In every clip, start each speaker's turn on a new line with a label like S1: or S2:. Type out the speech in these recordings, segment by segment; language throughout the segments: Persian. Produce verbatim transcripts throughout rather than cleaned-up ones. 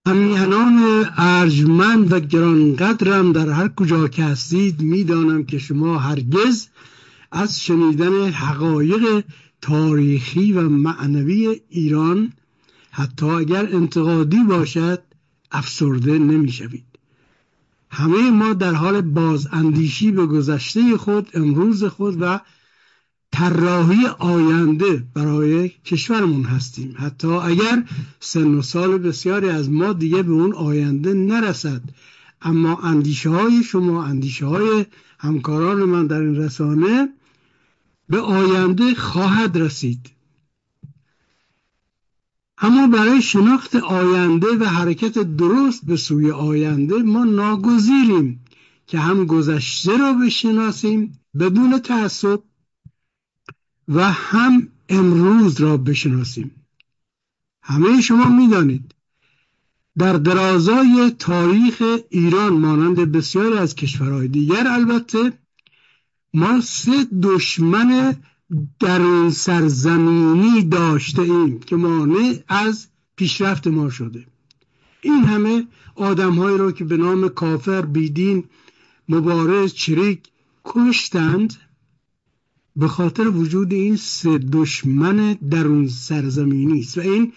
S1: همیهنان ارجمند و گرانقدرم در هر کجا که هستید، میدانم که شما هرگز از شنیدن حقایق تاریخی و معنوی ایران، حتی اگر انتقادی باشد، افسرده نمیشوید. همه ما در حال بازاندیشی به گذشته خود، امروز خود و طراحی آینده برای کشورمون هستیم، حتی اگر سن و سال بسیاری از ما دیگه به اون آینده نرسد. اما اندیشه های شما، اندیشه های همکاران من در این رسانه به آینده خواهد رسید. اما برای شناخت آینده و حرکت درست به سوی آینده ما ناگزیریم که هم گذشته را بشناسیم بدون تعصب و هم امروز را بشناسیم. همه شما میدانید در درازای تاریخ ایران، مانند بسیاری از کشورهای دیگر البته، ما سه دشمن درون سرزمینی داشته ایم که مانع از پیشرفت ما شده. این همه آدم‌هایی را که به نام کافر، بیدین، مبارز، چریک کشتند به خاطر وجود این سه دشمن درون سرزمینی است. و این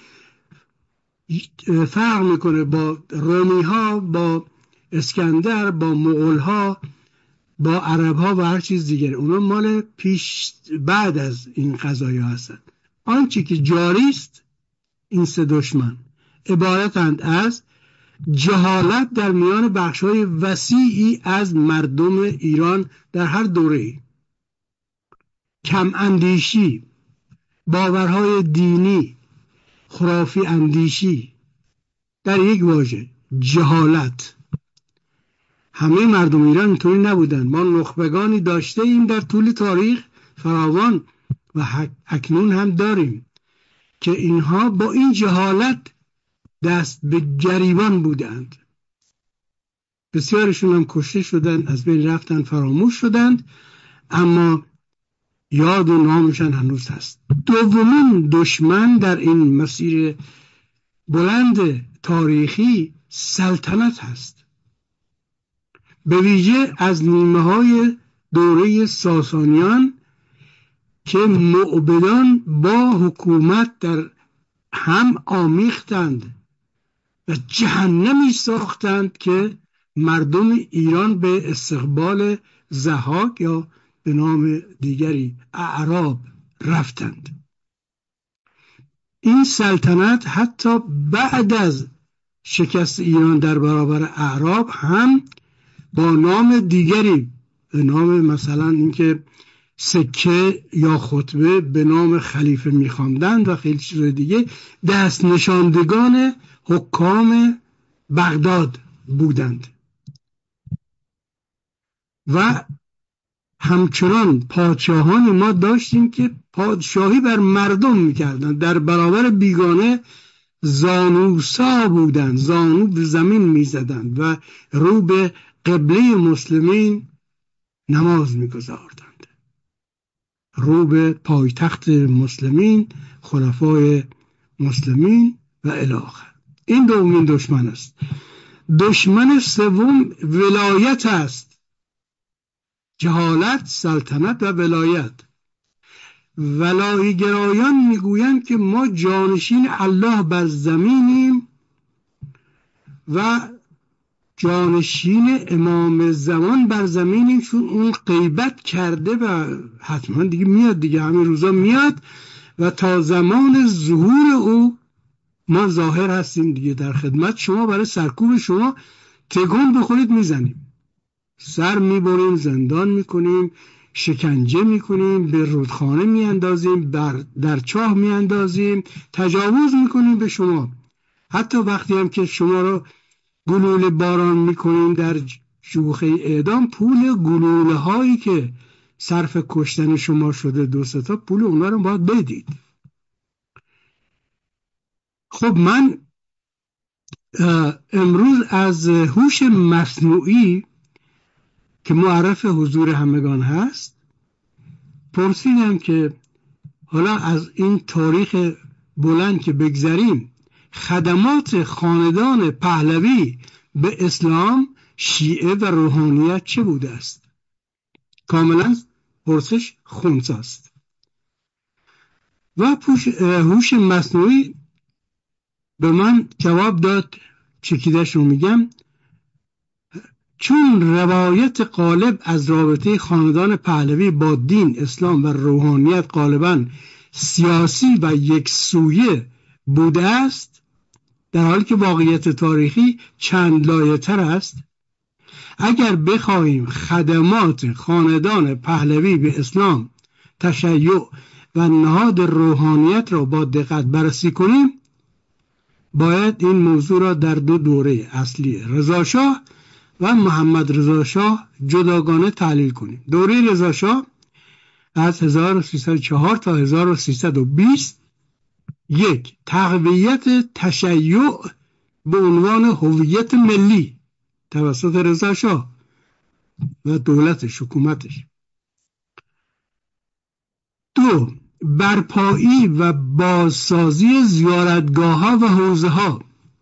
S1: فرق میکنه با رومی ها، با اسکندر، با مغول ها، با عرب ها و هر چیز دیگر. اونا مال پیش بعد از این قضایا هستند. آنچه که جاری است، این سه دشمن عبارتند از جهالت در میان بخش‌های وسیعی از مردم ایران در هر دوره‌ای، کم اندیشی، باورهای دینی، خرافی اندیشی، در یک واژه جهالت. همه مردم ایران اینطوری نبودن. ما نخبگانی داشته ایم در طول تاریخ فراوان و اکنون هم داریم که اینها با این جهالت دست به گریبان بودند. بسیارشون هم کشته شدند، از بین رفتن، فراموش شدند، اما یاد و نامشان هنوز هست. دومین دشمن در این مسیر بلند تاریخی سلطنت هست، به ویژه از نیمه های دوره ساسانیان که موبدان با حکومت در هم آمیختند و جهنمی ساختند که مردم ایران به استقبال ضحاک یا به نام دیگری اعراب رفتند. این سلطنت حتی بعد از شکست ایران در برابر اعراب هم با نام دیگری، به نام مثلا اینکه سکه یا خطبه به نام خلیفه می‌خواندند و خیلی چیز دیگه، دست نشاندگان حکام بغداد بودند. و همچنان پادشاهان ما داشتیم که پادشاهی بر مردم میکردند، در برابر بیگانه زانوسا بودند، زانو به زمین میزدند و رو به قبله مسلمین نماز میگذاردند، رو به پایتخت مسلمین، خلفای مسلمین و الی آخر. این دومین دشمن است. دشمن سوم ولایت است. جهالت، سلطنت و ولایت. ولایگرایان میگویند که ما جانشین الله بر زمینیم و جانشین امام زمان بر زمینیم، چون اون غیبت کرده و حتما دیگه میاد، دیگه همین روزا میاد و تا زمان ظهور او ما ظاهر هستیم دیگه، در خدمت شما، برای سرکوب شما تکون بخورید میزنیم، سر میبریم، زندان میکنیم، شکنجه میکنیم، به رودخانه میاندازیم، در چاه میاندازیم، تجاوز میکنیم به شما. حتی وقتی هم که شما رو گلوله باران میکنیم در شوخه اعدام، پول گلوله هایی که صرف کشتن شما شده دو سه تا، پول اونا رو باید بدید. خب من امروز از هوش مصنوعی که معرف حضور همگان هست پرسیدم که حالا از این تاریخ بلند که بگذریم، خدمات خاندان پهلوی به اسلام، شیعه و روحانیت چه بوده است؟ کاملا پرسش خنثی است. و هوش مصنوعی به من جواب داد، چکیدش رو میگم: چون روایت غالب از رابطه خاندان پهلوی با دین، اسلام و روحانیت غالباً سیاسی و یکسویه بوده است، در حالی که واقعیت تاریخی چند لایه تر است، اگر بخواهیم خدمات خاندان پهلوی به اسلام، تشیع و نهاد روحانیت را با دقت بررسی کنیم، باید این موضوع را در دو دوره اصلی رضاشاه و محمد رضا شاه جداگانه تحلیل کنیم. دوره رضا شاه از هزار و سیصد و چهار تا هزار و سیصد و بیست، یک، تقویت تشیع به عنوان هویت ملی توسط رضا شاه و دولتش، حکومتش. دو، برپایی و بازسازی زیارتگاه‌ها و حوزه‌ها.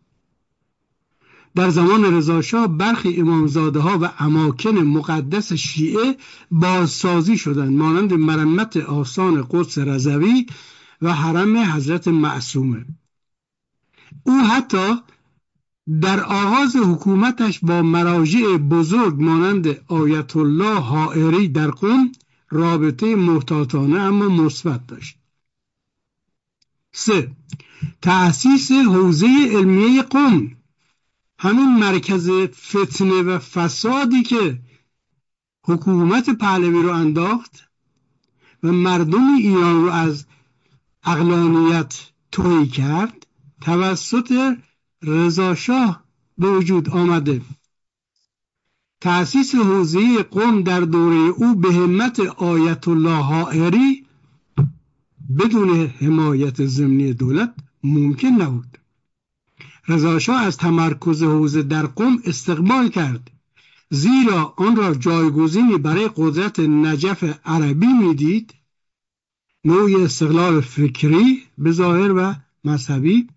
S1: در زمان رضا شاه برخی امامزاده ها و اماکن مقدس شیعه بازسازی شدند، مانند مرمت آستان قدس رضوی و حرم حضرت معصومه. او حتی در آغاز حکومتش با مراجع بزرگ مانند آیت الله حائری در قم رابطه محتاطانه اما مثبت داشت. سه، تأسیس حوزه علمیه قم، همین مرکز فتنه و فسادی که حکومت پهلوی رو انداخت و مردم ایران رو از عقلانیت تهی کرد، توسط رضا شاه به وجود آمده. تأسیس حوزه قم در دوره او به همت آیت الله حائری بدون حمایت ضمنی دولت ممکن نبود. رضا شاه از تمرکز حوزه در قم استقبال کرد، زیرا آن را جایگزینی برای قدرت نجف عربی میدید، نوعی استقلال فکری به ظاهر و مذهبی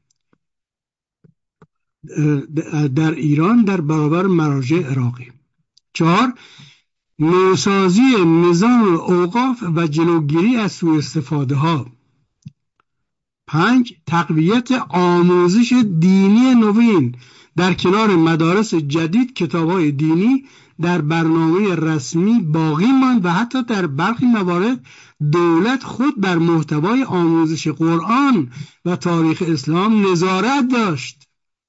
S1: در ایران در برابر مراجع عراقی. چهار، نوسازی نظام اوقاف و جلوگیری از سوء استفاده ها. پنج، تقویت آموزش دینی نوین. در کنار مدارس جدید کتاب‌های دینی در برنامه رسمی باقی ماند و حتی در برخی موارد دولت خود بر محتوای آموزش قرآن و تاریخ اسلام نظارت داشت.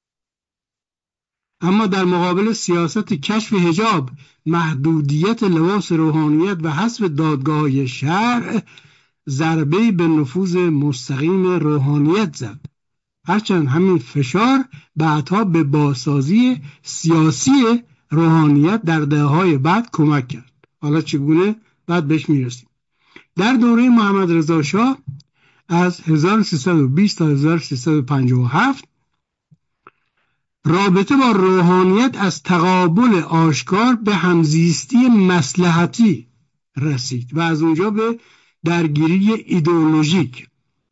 S1: اما در مقابل سیاست کشف حجاب، محدودیت لباس روحانیت و حذف دادگاه شرع، ضربه‌ای به نفوذ مستقیم روحانیت زد. هرچند همین فشار بعدها به بازسازی سیاسی روحانیت در دهه‌های بعد کمک کرد. حالا چگونه؟ بعد بهش میرسیم. در دوره محمد رضا شاه از هزار و سیصد و بیست تا هزار و سیصد و پنجاه و هفت رابطه با روحانیت از تقابل آشکار به همزیستی مصلحتی رسید و از اونجا به درگیری ایدئولوژیک.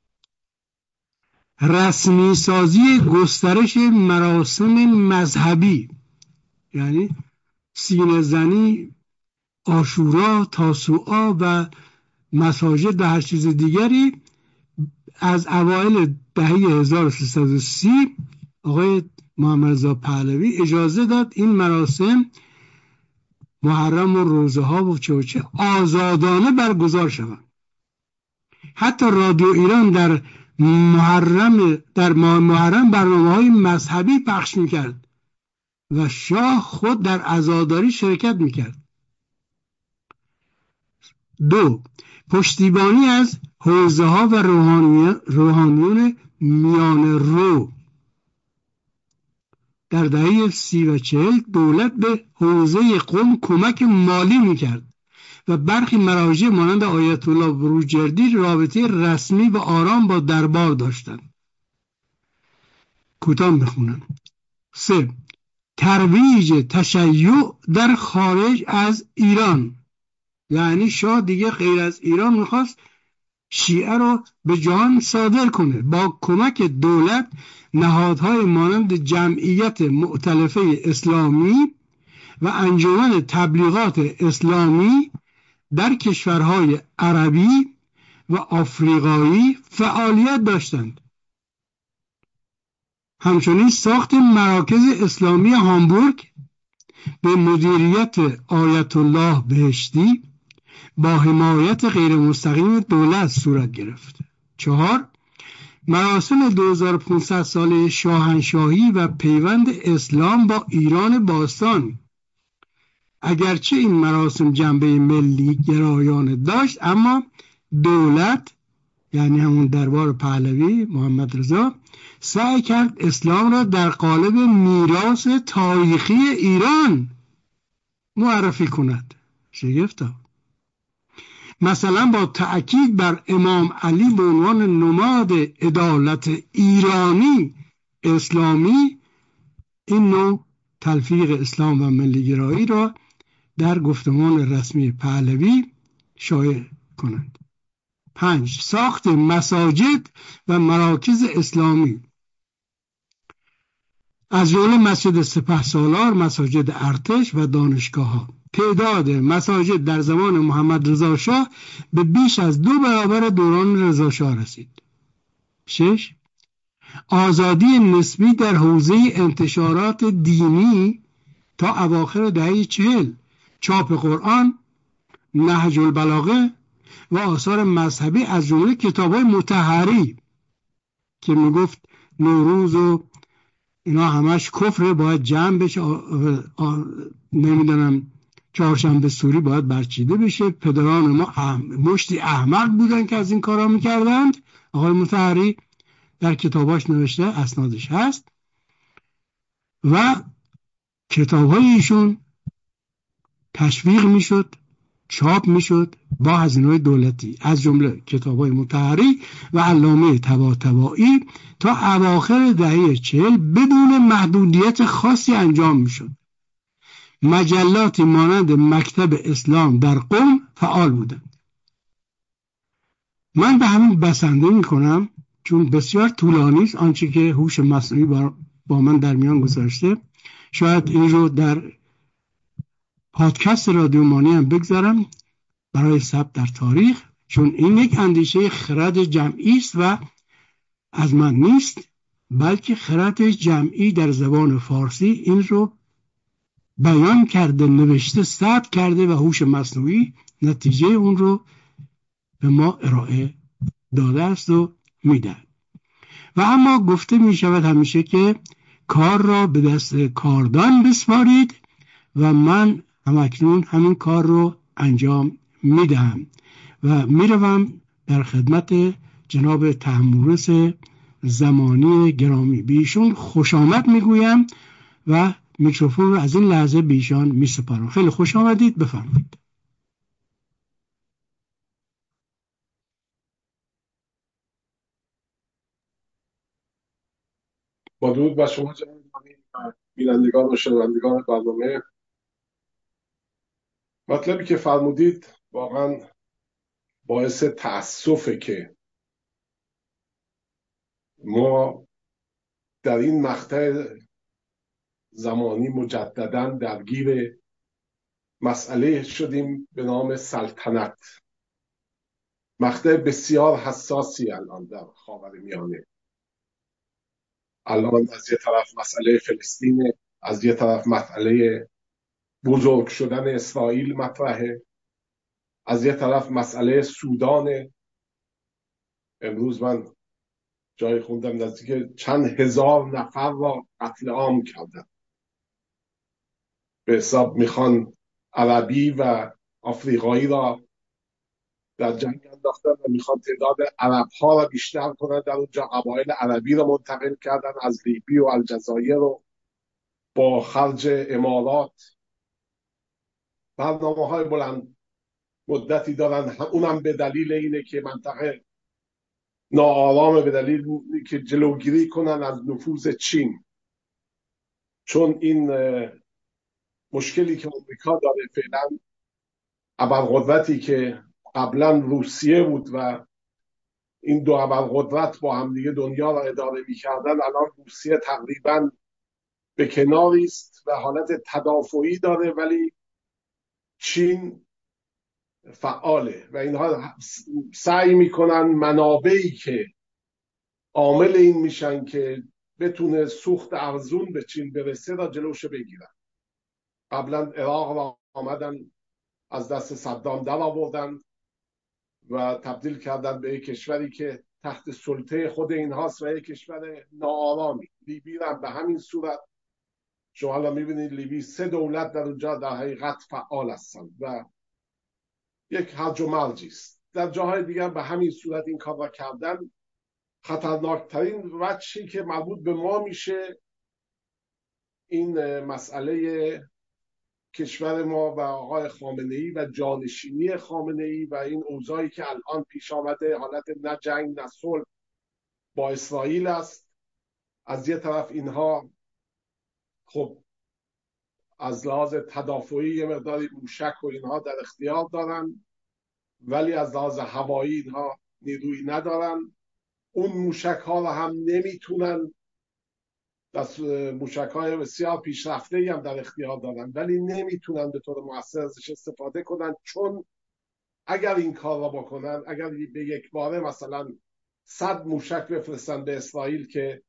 S1: رسمی سازی گسترش مراسم مذهبی، یعنی سینه زنی، عاشورا، تاسوعا و مساجد و هر چیز دیگری، از اوایل دهه هزار و سیصد و سی آقای محمد رضا پهلوی اجازه داد این مراسم، محرم و روزه ها و چه و چه، آزادانه برگزار شوند. حتی رادیو ایران در محرم در ماه محرم برنامه‌های مذهبی پخش میکرد و شاه خود در عزاداری شرکت میکرد. دو، پشتیبانی از حوزه ها و روحانیون میان رو. در دهه سی و چهل دولت به حوزه قم کمک مالی میکرد و برخی مراجع مانند آیت الله بروجردی رابطه رسمی و آرام با دربار داشتند. کوتاه بخونم. سه، ترویج تشیع در خارج از ایران. یعنی شاه دیگه غیر از ایران میخواست شیعه را به جهان صادر کنه. با کمک دولت نهادهای مانند جمعیت مؤتلفه اسلامی و انجمن تبلیغات اسلامی در کشورهای عربی و آفریقایی فعالیت داشتند. همچنین ساخت مراکز اسلامی هامبورگ به مدیریت آیت الله بهشتی با حمایت غیر مستقیم دولت صورت گرفت. چهار، مراسم دو هزار و پانصد ساله شاهنشاهی و پیوند اسلام با ایران باستان. اگرچه این مراسم جنبه ملی گرایانه داشت، اما دولت، یعنی همون دربار پهلوی محمد رضا، سعی کرد اسلام را در قالب میراث تاریخی ایران معرفی کند. شگفتا. مثلا با تأکید بر امام علی به عنوان نماد عدالت ایرانی اسلامی، این نوع تلفیق اسلام و ملیگرایی را در گفتمان رسمی پهلوی شایع کنند. پنج، ساخت مساجد و مراکز اسلامی از جمله مسجد سپهسالار، مساجد ارتش و دانشگاه ها. تعداد مساجد در زمان محمد رضا شاه به بیش از دو برابر دوران رضا شاه رسید. شش، آزادی نسبی در حوزه انتشارات دینی تا اواخر دهه چهل، چاپ قرآن، نهج البلاغه و آثار مذهبی از جمله کتاب‌های مطهری که میگفت نوروز و اینا همش کفره، باید جمع بشه، نمیدونم چهارشنبه سوری باید برچیده بشه. پدران ما احم... مشتی احمق بودن که از این کارا میکردند. آقای مطهری در کتاباش نوشته، اسنادش هست، و کتاب‌های ایشون تشویق میشد، چاپ میشد با هزینه‌های دولتی، از جمله کتاب‌های مطهری و علامه طباطبایی تا اواخر دهه چهل بدون محدودیت خاصی انجام میشد. مجلاتی مانند مکتب اسلام در قم فعال بودند. من به همین بسنده میکنم چون بسیار طولانی است آنچه که هوش مصنوعی با من در میان گذاشته. شاید این رو در پادکست رادیو مانی هم بگذارم برای ثبت در تاریخ، چون این یک اندیشه خرد جمعی است و از من نیست، بلکه خرد جمعی در زبان فارسی این رو بیان کرده، نوشته، ثبت کرده و هوش مصنوعی نتیجه اون رو به ما ارائه داده است و میده. و اما گفته می شود همیشه که کار را به دست کاردان بسپارید و من همکنون همین کار رو انجام میدهم و میروم در خدمت جناب تحمورس زمانی گرامی. بیشون خوش آمد میگویم و میکروفون رو از این لحظه بیشان میسپارم. خیلی خوش آمدید، بفرمایید.
S2: با درود بر شما جناب بینندگان و شنوندگان برنامه. مطلبی که فرمودید واقعا باعث تأسفه که ما در این مقطع زمانی مجددا درگیر مسئله شدیم به نام سلطنت. مقطع بسیار حساسی الان در خاورمیانه. الان از یه طرف مسئله فلسطین، از یه طرف مسئله بزرگ شدن اسرائیل مطرحه، از یه طرف مسئله سودان. امروز من جای خوندم نزدیک چند هزار نفر را قتل عام کردن. به حساب میخوان عربی و آفریقایی را در جنگ انداختن و میخوان تعداد عرب ها را بیشتر کنن. در اونجا قبایل عربی را منتقل کردن از لیبی و الجزایر رو با خرج امارات. برنامه های بلند مدتی دارن، اونم به دلیل اینه که منطقه ناآرامه، به دلیل که جلوگیری کنن از نفوذ چین. چون این مشکلی که امریکا داره فعلا، ابرقدرتی که قبلا روسیه بود و این دو ابرقدرت با همدیگه دنیا را اداره می‌کردن، الان روسیه تقریباً به کناری است و حالت تدافعی داره، ولی چین فعاله و اینها سعی میکنن منابعی که عامل این میشن که بتونه سوخت ارزون به چین برسه را جلوش بگیرن. قبلا عراق را آمدن از دست صدام در آوردن و تبدیل کردن به یک کشوری که تحت سلطه خود اینهاست و یک کشور ناآرامی. لیبی را به همین صورت شما الان میبینید لیبی سه دولت در اونجا در حقیقت فعال هستند و یک هرج و مرجی است. در جاهای دیگر به همین صورت این کار را کردن. خطرناکترین وجهی که مربوط به ما میشه این مسئله کشور ما و آقای خامنه‌ای و جانشینی خامنه‌ای و این اوضاعی که الان پیش آمده، حالت نه جنگ نه صلح با اسرائیل است. از یه طرف اینها خب از لحاظ تدافعی یه مقداری موشک و اینها در اختیار دارن، ولی از لحاظ هوایی اینها نیرویی ندارن. اون موشک ها رو هم نمیتونن، دست موشک های بسیار پیشرفته هم در اختیار دارن، ولی نمیتونن به طور مؤثر ازش استفاده کنن، چون اگر این کار را بکنن، اگر به یک باره مثلا صد موشک بفرستن به اسرائیل که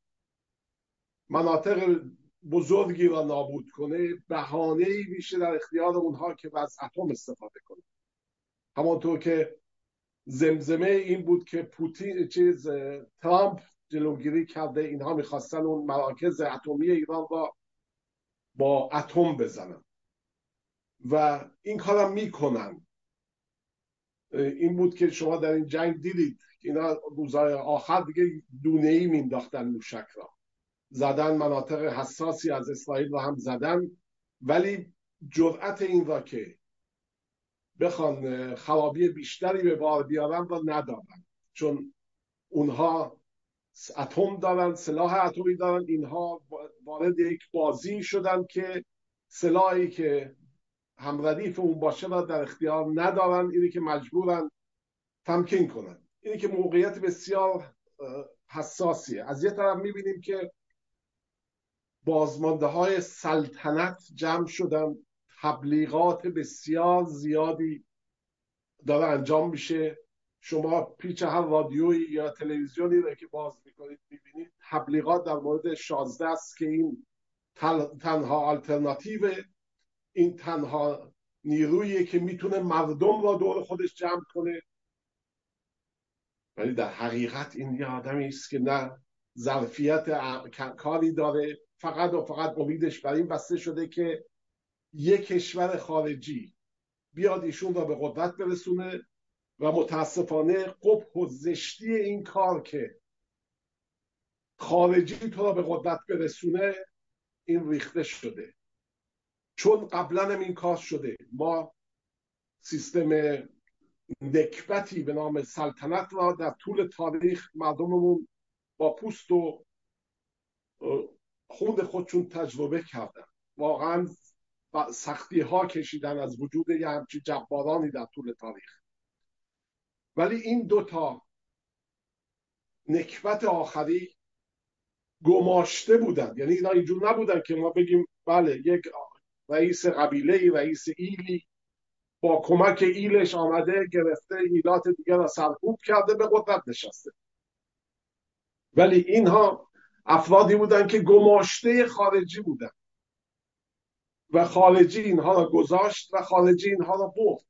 S2: مناطق بزرگی را نابود کنه، بهانه‌ای میشه در اختیار اونها که از اتم استفاده کنه. همانطور که زمزمه این بود که پوتین چیز ترامپ جلوگیری کرده، اینها میخواستن اون مراکز اتمی ایران را با اتم بزنن و این کارم میکنن. این بود که شما در این جنگ دیدید که اینا روزهای آخر دیگه دونه‌ای مینداختن موشک را، زدن مناطق حساسی از اسرائیل را هم زدن، ولی جرأت این را که بخوان خرابی بیشتری به بار بیارن را ندارن، چون اونها اتم دارن، سلاح اتمی دارن. اینها وارد یک بازی شدن که سلاحی که هم ردیف اون باشه را در اختیار ندارن، اینی که مجبورن تمکین کنن. اینی که موقعیت بسیار حساسیه. از یه طرف میبینیم که بازمانده های سلطنت جمع شدن، تبلیغات بسیار زیادی داره انجام میشه. شما پیچ هر رادیویی یا تلویزیونی رو که باز میکنید میبینید تبلیغات در مورد شازده است که این تنها آلترناتیو، این تنها نیرویی که میتونه مردم را دور خودش جمع کنه. ولی در حقیقت این یه آدمی است که نه ظرفیت کاری داره، فقط و فقط امیدش بر این بسته شده که یک کشور خارجی بیاد ایشون را به قدرت برسونه و متاسفانه قبح و زشتی این کار که خارجی تو را به قدرت برسونه این ریخته شده. چون قبلا هم این کار شده. ما سیستم نکبتی به نام سلطنت را در طول تاریخ مردممون با پوست و خون خودشون تجربه کردن. واقعا سختی ها کشیدن از وجود یه همچین جبارانی در طول تاریخ. ولی این دوتا نکبت آخری گماشته بودن. یعنی اینا اینجور نبودن که ما بگیم بله یک رئیس قبیله، رئیس ایلی با کمک ایلش آمده گرفته ایلات دیگر را سرکوب کرده به قدرت نشسته. ولی اینها افرادی بودن که گماشته خارجی بودن و خارجی اینها را گذاشت و خارجی اینها را برد.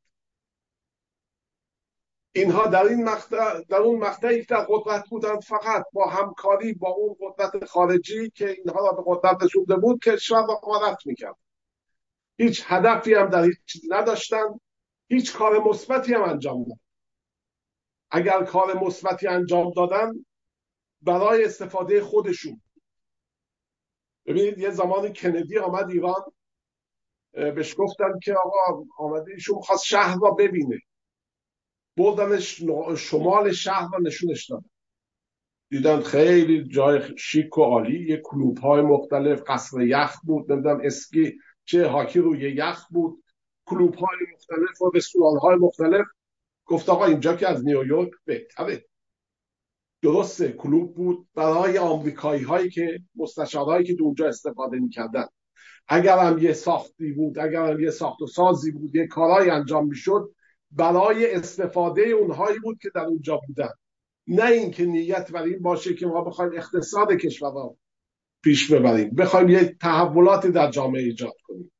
S2: اینها در این مقطع در اون مقطعی که در قدرت بودند فقط با همکاری با اون قدرت خارجی که اینها را به قدرت رسونده بود کشور را غارت میکرد. هیچ هدفی هم در هیچ چیز نداشتن، هیچ کار مثبتی هم انجام ندادن. اگر کار مثبتی انجام دادن برای استفاده خودشون. ببینید یه زمانی کندی آمد ایران، بهش گفتن که آقا آمده ایشون خواست شهر را ببینه، بردنش شمال شهر را نشونش دادن. دیدن خیلی جای شیک و عالی، یه کلوب های مختلف، قصر یخ بود، نمیدونم اسکی چه هاکی روی یخ بود، کلوب های مختلف و رستوران های مختلف. گفت آقا اینجا که از نیویورک بهتره. درسته کلوب بود برای آمریکایی هایی که مستشارهایی که اونجا استفاده میکردن. اگر هم یه ساختی بود، اگر هم یه ساخت و سازی بود، یه کارایی انجام میشد برای استفاده اونهایی بود که در اونجا بودن، نه اینکه نیت بر این باشه که ما بخوایم اقتصاد کشور را پیش ببریم، بخوایم یه تحولاتی در جامعه ایجاد کنیم.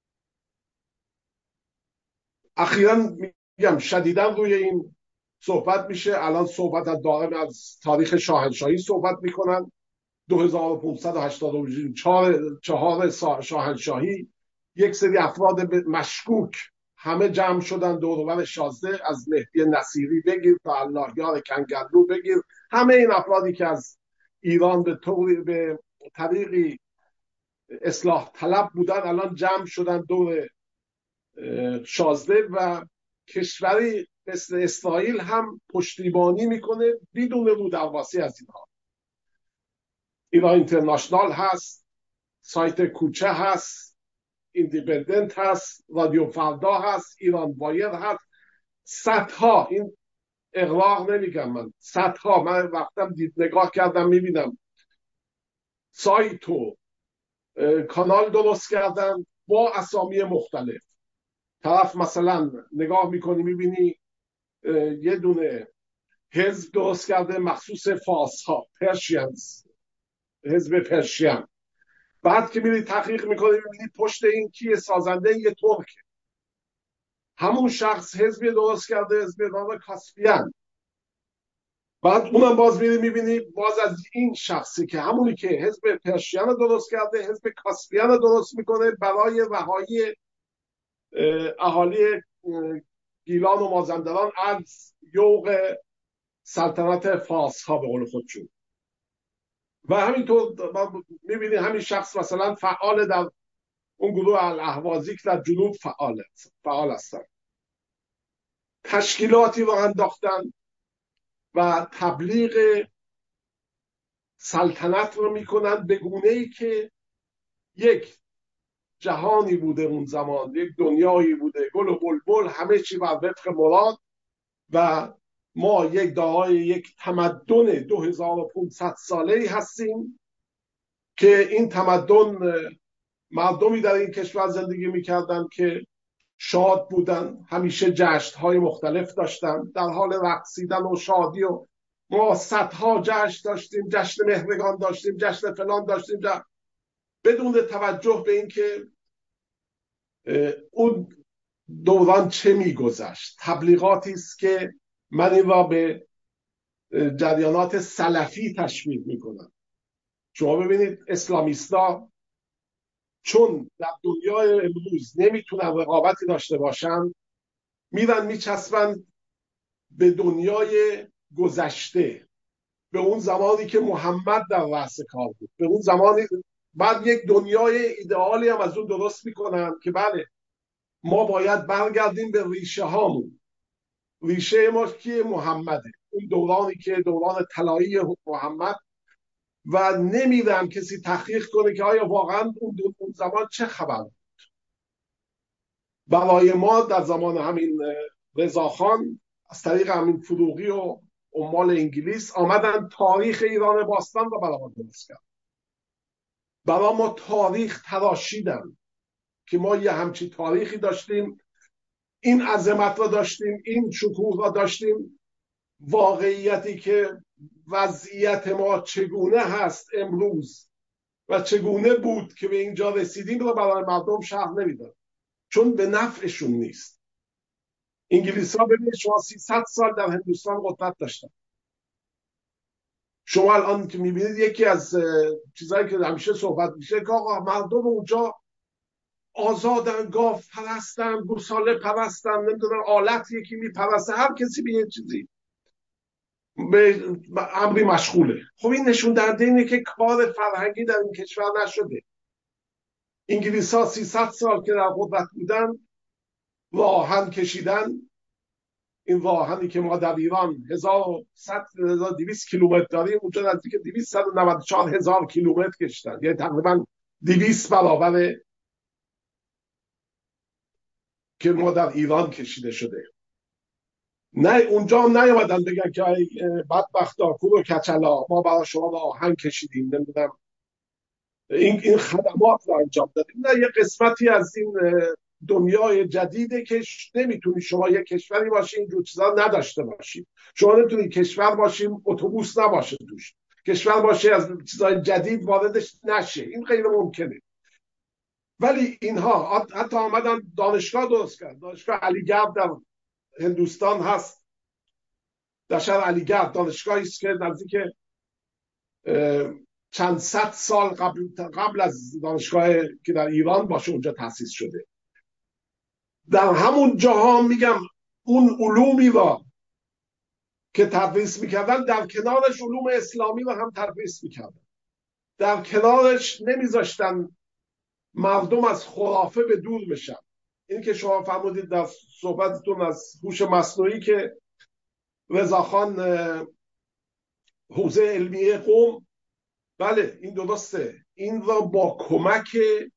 S2: اخیراً میگم شدیداً روی این صحبت میشه. الان صحبت از دائم از تاریخ شاهنشاهی صحبت میکنن. دو هزار و پانصد و هشتاد و چهار شاهنشاهی، یک سری افراد مشکوک همه جمع شدن دور و بر شازده، از مهدی نصیری بگیر تا اللهیار کنگرلو بگیر، همه این افرادی که از ایران به طوری به طریقی اصلاح طلب بودن الان جمع شدن دور شازده و کشوری مثل اسرائیل هم پشتیبانی میکنه بدون رودرواسی از اینها. ایران اینترنشنال هست، سایت کوچه هست، ایندیپندنت هست، رادیو فردا هست، ایران وایر هست، صدها، این اغراق نمیگم من، صدها، من وقتم دید نگاه کردم میبینم سایت و کانال درست کردن با اسامی مختلف. طرف مثلا نگاه میکنی میبینی یه دونه حزب درست کرده مخصوص فارس ها، پرشینز، حزب پرشین. بعد که میری تحقیق میکنی میبینی پشت این کیه، سازنده یه ترکه. همون شخص حزبی درست کرده، حزب نام کاسپیان. بعد اونم باز میری میبینی باز از این شخصی که همونی که حزب پرشین رو درست کرده، حزب کاسپیان رو درست میکنه برای رهایی اهالی گیلان و مازندران از یوغ سلطنت فارس ها به قول خودشون. و همینطور میبینی همین شخص مثلا فعال در اون گروه الاهوازی که در جنوب فعال فعال هستن، تشکیلاتی رو انداختن و تبلیغ سلطنت رو میکنن به گونه‌ای که یک جهانی بوده اون زمان، یک دنیایی بوده، گل و بلبل، همه چی بر وفق مراد، و ما یک دارای یک تمدن دو هزار و پانصد ساله‌ای هستیم که این تمدن مردمی در این کشور زندگی میکردن که شاد بودن، همیشه جشن‌های مختلف داشتن، در حال رقصیدن و شادی، و ما صدها جشن داشتیم، جشن مهرگان داشتیم، جشن فلان داشتیم، جشن... بدون توجه به اینکه اون دوران چه میگذشت. تبلیغاتی است که من این را به جریانات سلفی تشبیه میکنم. شما ببینید اسلامیستا چون در دنیای امروز نمیتونن رقابتی داشته باشن، میرن میچسبن به دنیای گذشته، به اون زمانی که محمد در رأس کار بود، به اون زمانی. بعد یک دنیای ایدئالی هم از اون درست میکنن که بله ما باید برگردیم به ریشه هامون. ریشه ما که محمده، اون دورانی که دوران طلایی محمد، و نمیدم کسی تحقیق کنه که آیا واقعا اون, اون زمان چه خبر بود. برای ما در زمان همین رضاخان از طریق همین فروغی و عمال انگلیس آمدن تاریخ ایران باستان رو برای ما درست کرد، برای ما تاریخ تراشیدن که ما یه همچین تاریخی داشتیم، این عظمت را داشتیم، این شکوه را داشتیم. واقعیتی که وضعیت ما چگونه هست امروز و چگونه بود که به اینجا رسیدیم رو برای مردم شرح نمیدن، چون به نفعشون نیست. انگلیس ها ببینید شما سیصد سال در هندوستان قدرت داشتن. شما الان که میبینید یکی از چیزایی که همیشه صحبت میشه که آقا مردم اونجا آزادن، گاو پرستن، گوساله پرستن، نمیدونم آلت یکی میپرسته، هر کسی به یه چیزی به امری مشغوله. خب این نشون دهنده اینه که کار فرهنگی در این کشور نشده. انگلیس ها سیصد سال که در قدرت بودن راهن کشیدن. این راهنی که ما در ایران هزار و دویست کیلومتر داریم، اونجا نزدیک دویست و نود و چهار هزار کیلومتر کشیدن، یعنی تقریبا دویست برابر که ما در ایران کشیده شده. نه اونجا هم نیومدن بگن که ای بدبختا کور و کچلا ما برای شما با آهنگ کشیدیم نمیدونم این این خدمات رو انجام دادیم. نه، یه قسمتی از این دنیای جدیده که نمیتونی شما یه کشوری باشی این چیزا نداشته باشی. شما نمیتونی کشور باشی اتوبوس نباشه توش، کشور باشه از چیزای جدید واردش نشه، این غیر ممکنه. ولی اینها حتی آمدن دانشگاه درست کرد. دانشگاه علیگرد در هندوستان هست، در شهر علیگرد دانشگاهی است که نزدیک چند صد سال قبل قبل از دانشگاه که در ایران باشه اونجا تأسیس شده. در همون جاها میگم اون علومی را که تدریس میکردن در کنارش علوم اسلامی رو هم تدریس میکردن، در کنارش نمیذاشتن مردم از خرافه به دور بشن. این که شما فرمودید در صحبتتون از هوش مصنوعی که رضاخان حوزه علمیه قم، بله این درسته، این را با کمک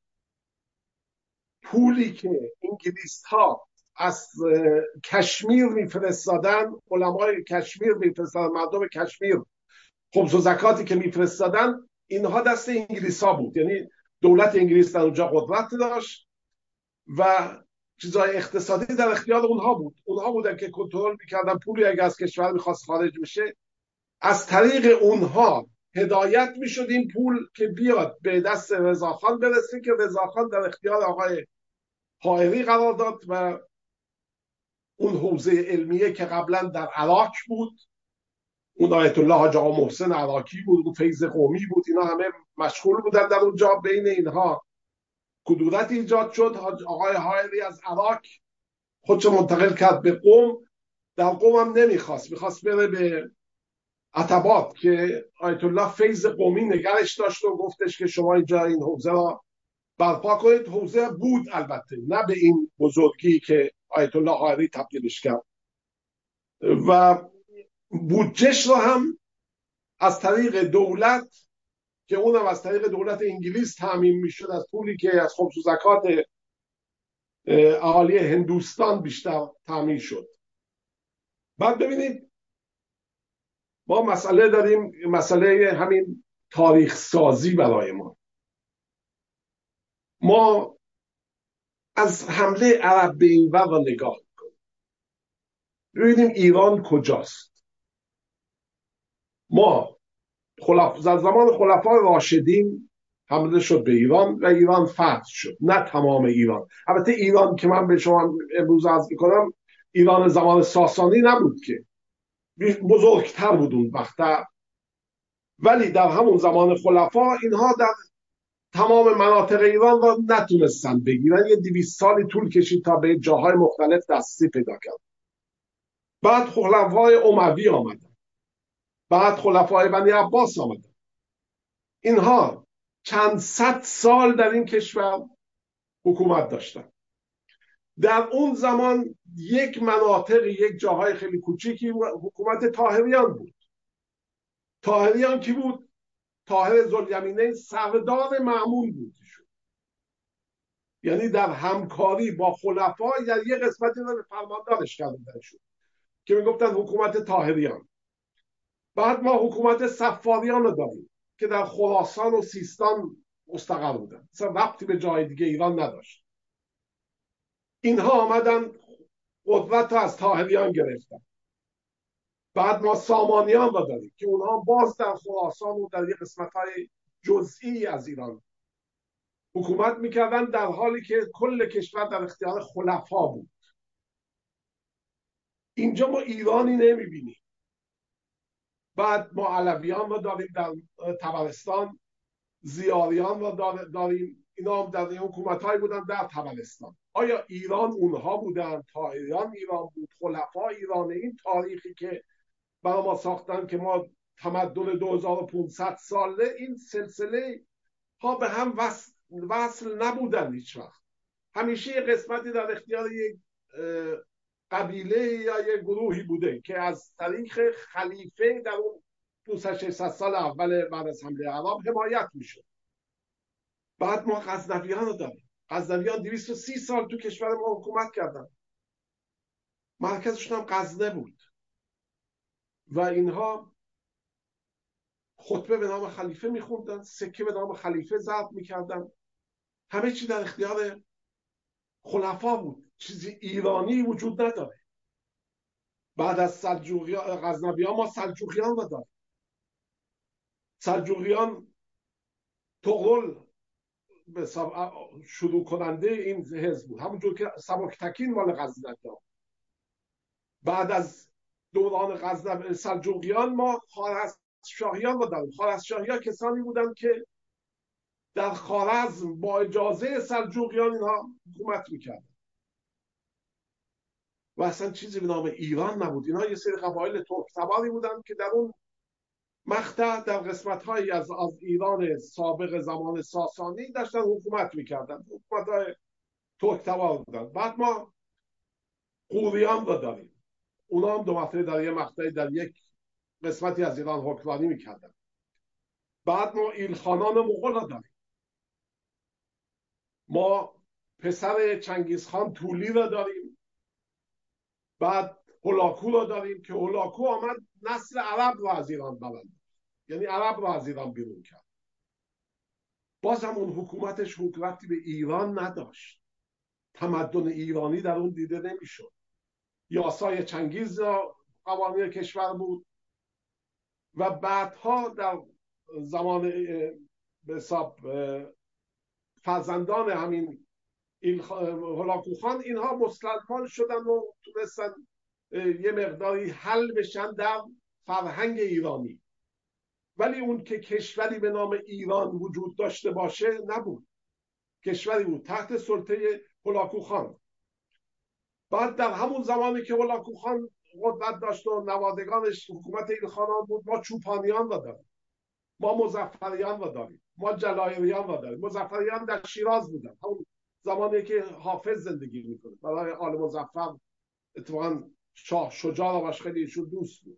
S2: پولی که انگلیس ها از کشمیر میفرستادن، علمای کشمیر میفرستادن، مردم کشمیر خبز و زکاتی که میفرستادن اینها دست انگلیس ها بود. یعنی دولت انگلیس در اونجا قدرت داشت و چیزای اقتصادی در اختیار اونها بود. اونها بودن که کنترل میکردن پولی اگه از کشور میخواست خارج بشه از طریق اونها هدایت میشد این پول که بیاد به دست رضاخان برسه که رضاخان در اختیار آقای حائری قرار داد و اون حوزه علمیه که قبلا در عراق بود، اون آیت الله حاج آقا محسن عراقی بود، اون فیض قومی بود، اینا همه مشغول بودن در اونجا. بین اینها کدورت ایجاد شد. آقای حائری از عراق خودش منتقل کرد به قم. در قم هم نمیخواست، میخواست بره به عتبات که آیت الله فیض قومی نگرش داشت و گفتش که شما اینجا این حوزه را برپا کنید. حوزه بود البته نه به این بزرگی که آیت الله حائری تبدیلش کرد و بودجهش رو هم از طریق دولت که اونم از طریق دولت انگلیس تامین میشد از پولی که از خبز و زکات اهالی هندوستان بیشتر تامین شد. بعد ببینید ما مسئله داریم، مسئله همین تاریخ سازی برای ما. ما از حمله عرب به این ور نگاه کنیم ببینیم ایران کجاست. ما خلف... در زمان خلفای راشدین حمله شد به ایران و ایران فتح شد. نه تمام ایران، البته ایران که من به شما امروز عرض میکنم ایران زمان ساسانی نبود که بزرگتر بود اون وقت، ولی در همون زمان خلفا اینها در تمام مناطق ایران را نتونستن بگیرن. یه دویست سالی طول کشید تا به جاهای مختلف دسترسی پیدا کرد. بعد خلفای اموی آمدن، بعد خلفای بنی عباس آمدن. اینها چند صد سال در این کشور حکومت داشتن. در اون زمان یک مناطق، یک جاهای خیلی کوچیکی حکومت طاهریان بود. طاهریان کی بود؟ طاهر ذوالیمینین سردار مأمون بود. یعنی در همکاری با خلفا در یک قسمتی رو به فرماندارش کردن شد که میگفتن حکومت طاهریان. بعد ما حکومت صفاریان رو داریم که در خراسان و سیستان مستقر بودن، اصلا ربطی به جای دیگه ایران نداشت. اینها آمدن قدرت رو از طاهریان گرفتن. بعد ما سامانیان رو داریم که اونها باز در خراسان و در یک قسمت‌های جزئی از ایران حکومت میکردن، در حالی که کل کشور در اختیار خلفا بود. اینجا ما ایرانی نمیبینیم. بعد ما علویان رو داریم در طبرستان، زیاریان رو داریم، اینا هم در حکومت هایی بودن در طبرستان. آیا ایران اونها بودن؟ طاهریان ایران بود، خلفا ایران. این تاریخی که برای ما ساختن که ما تمدن دو هزار و پانصد ساله، این سلسله ها به هم وصل, وصل نبودن هیچ وقت. همیشه یه قسمتی در اختیار یک قبیله یا یک گروهی بوده که از طریق خلیفه در اون دویست ششصد سال اول بعد از حمله عرب حمایت میشد. بعد ما غزنویان رو داریم. غزنویان دویست و سی سال تو کشور ما حکومت کردن. مرکزشون هم غزنه بود و اینها خطبه به نام خلیفه میخوندن، سکه به نام خلیفه ضرب میکردن، همه چی در اختیار خلفا بود، چیزی ایرانی وجود نداره. بعد از سلجوقیان غزنویان ما سلجوقیان رو داریم. سلجوقیان طغرل به شروع کننده این حزب بود، همونجور که سبکتکین مال غزنویان. بعد از دوران غزنوی سلجوقیان ما خوارزمشاهیان رو داریم. خوارزمشاهیان کسانی بودند که در خوارزم با اجازه سلجوقیان اینها حکومت میکردن و اصلا چیزی به نام ایران نبود. اینها یه سری قبایل ترک تباری بودند که در اون مقطع در قسمت‌هایی از از ایران سابق زمان ساسانی داشتن حکومت میکردن، حکومت‌های ترک تبار بودن. بعد ما غوریان رو داریم، اونا هم دو مرتبه در یه مقطعی در یک قسمتی از ایران حکمرانی میکردن. بعد ما ایلخانان مغول رو داریم، ما پسر چنگیزخان تولی رو داریم، بعد هولاکو رو داریم که هولاکو آمد نسل عرب رو از ایران برند، یعنی عرب رو از ایران بیرون کرد. بازم اون حکومتش حکومتی به ایران نداشت، تمدن ایرانی در اون دیده نمیشد. یاسای چنگیز قوانین کشور بود و بعدها در زمان به حساب فرزندان همین هولاکو خان اینها مسلمان شدن و تونستن یه مقداری حل بشن در فرهنگ ایرانی. ولی اون که کشوری به نام ایران وجود داشته باشه نبود، کشوری بود تحت سلطه هولاکو خان. بعد در همون زمانی که هولاکو خان قدرت داشت و نوادگانش حکومت ایلخانان بود، ما چوپانیان را داریم، ما مظفریان را داریم، ما جلایریان را داریم. مظفریان در شیراز بودن، همون زمانی که حافظ زندگی میکنه. برای آل مظفر اتفاقا شاه شجاع را باش خیلی ایشون دوست بود.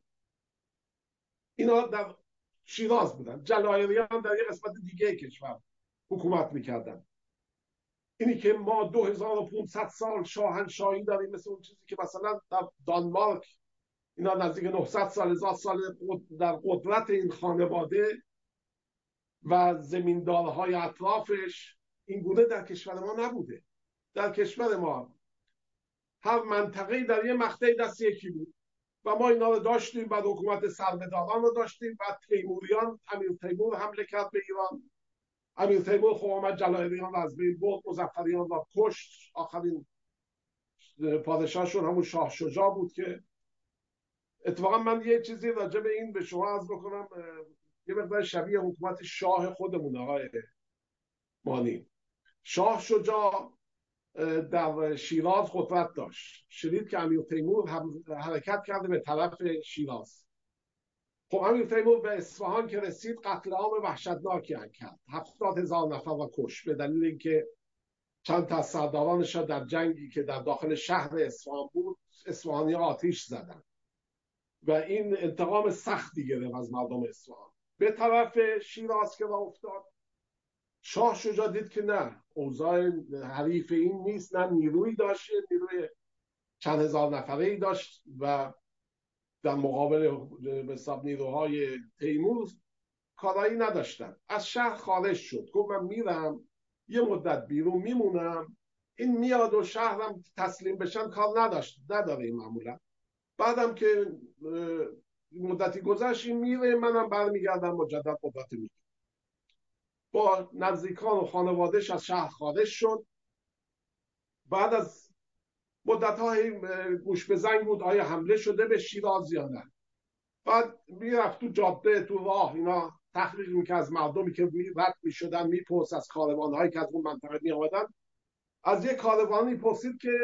S2: اینا در شیراز بودن. جلایریان در یک قسمت دیگه کشور حکومت میکردن. اینی که ما دو هزار و پانصد سال شاهنشاهی داریم، مثل اون چیزی که مثلا در دانمارک اینا نزدیک نهصد سال هزار سال در قدرت این خانواده و زمیندارهای اطرافش، این گونه در کشور ما نبوده. در کشور ما هر منطقه‌ای در یه مقطعی دست یکی بود و ما اینا رو داشتیم. بعد حکومت سربداران رو داشتیم. بعد تیموریان، امیر تیمور حمله کرد به ایران. امیر تیمور خب آمد جلایریان رو از بین برد، مظفریان رو کشت. آخرین پادشاهشون همون شاه شجاع بود که اتفاقا من یه چیزی راجع به این به شما عرض بکنم، یه مقدار شبیه حکومت شاه خودمون آقای مانی. شاه شجاع در شیراز قدرت داشت، شنید که امیر تیمور حرکت کرده به طرف شیراز. خب امیر تیمور به اصفهان که رسید قتل عام وحشتناکی کرد، هفتاد هزار نفر را کشت به دلیل اینکه چند تا از سردارانش در جنگی که در داخل شهر اصفهان بود اصفهانی آتش زدن و این انتقام سختی گرفت از مردم اصفهان. به طرف شیراز که راه افتاد، شاه شجاع دید که نه، اوضاع حریف این نیست، نه نیروی داشت، نیروی چند هزار نفره‌ای داشت و در مقابل به حساب نیروهای تیمور کارایی نداشتن. از شهر خارج شد، گفت من میرم یه مدت بیرون میمونم، این میاد و شهرم تسلیم بشن کار نداشت نداره این معمولا. بعدم که مدتی گذشت این میره، منم برمیگردم مجدد قدرت میگیرم. با نزدیکان و خانوادهش از شهر خارج شد. بعد از مدت های گوش به زنگ بود آیا حمله شده به شیراز یا نه. بعد میرفت تو جاده تو راه اینا تحقیق میکرد از مردمی که رد میشدن، میپرس از کاروانهایی که از اون منطقه میآمدن. از یک کاروانی پرسید که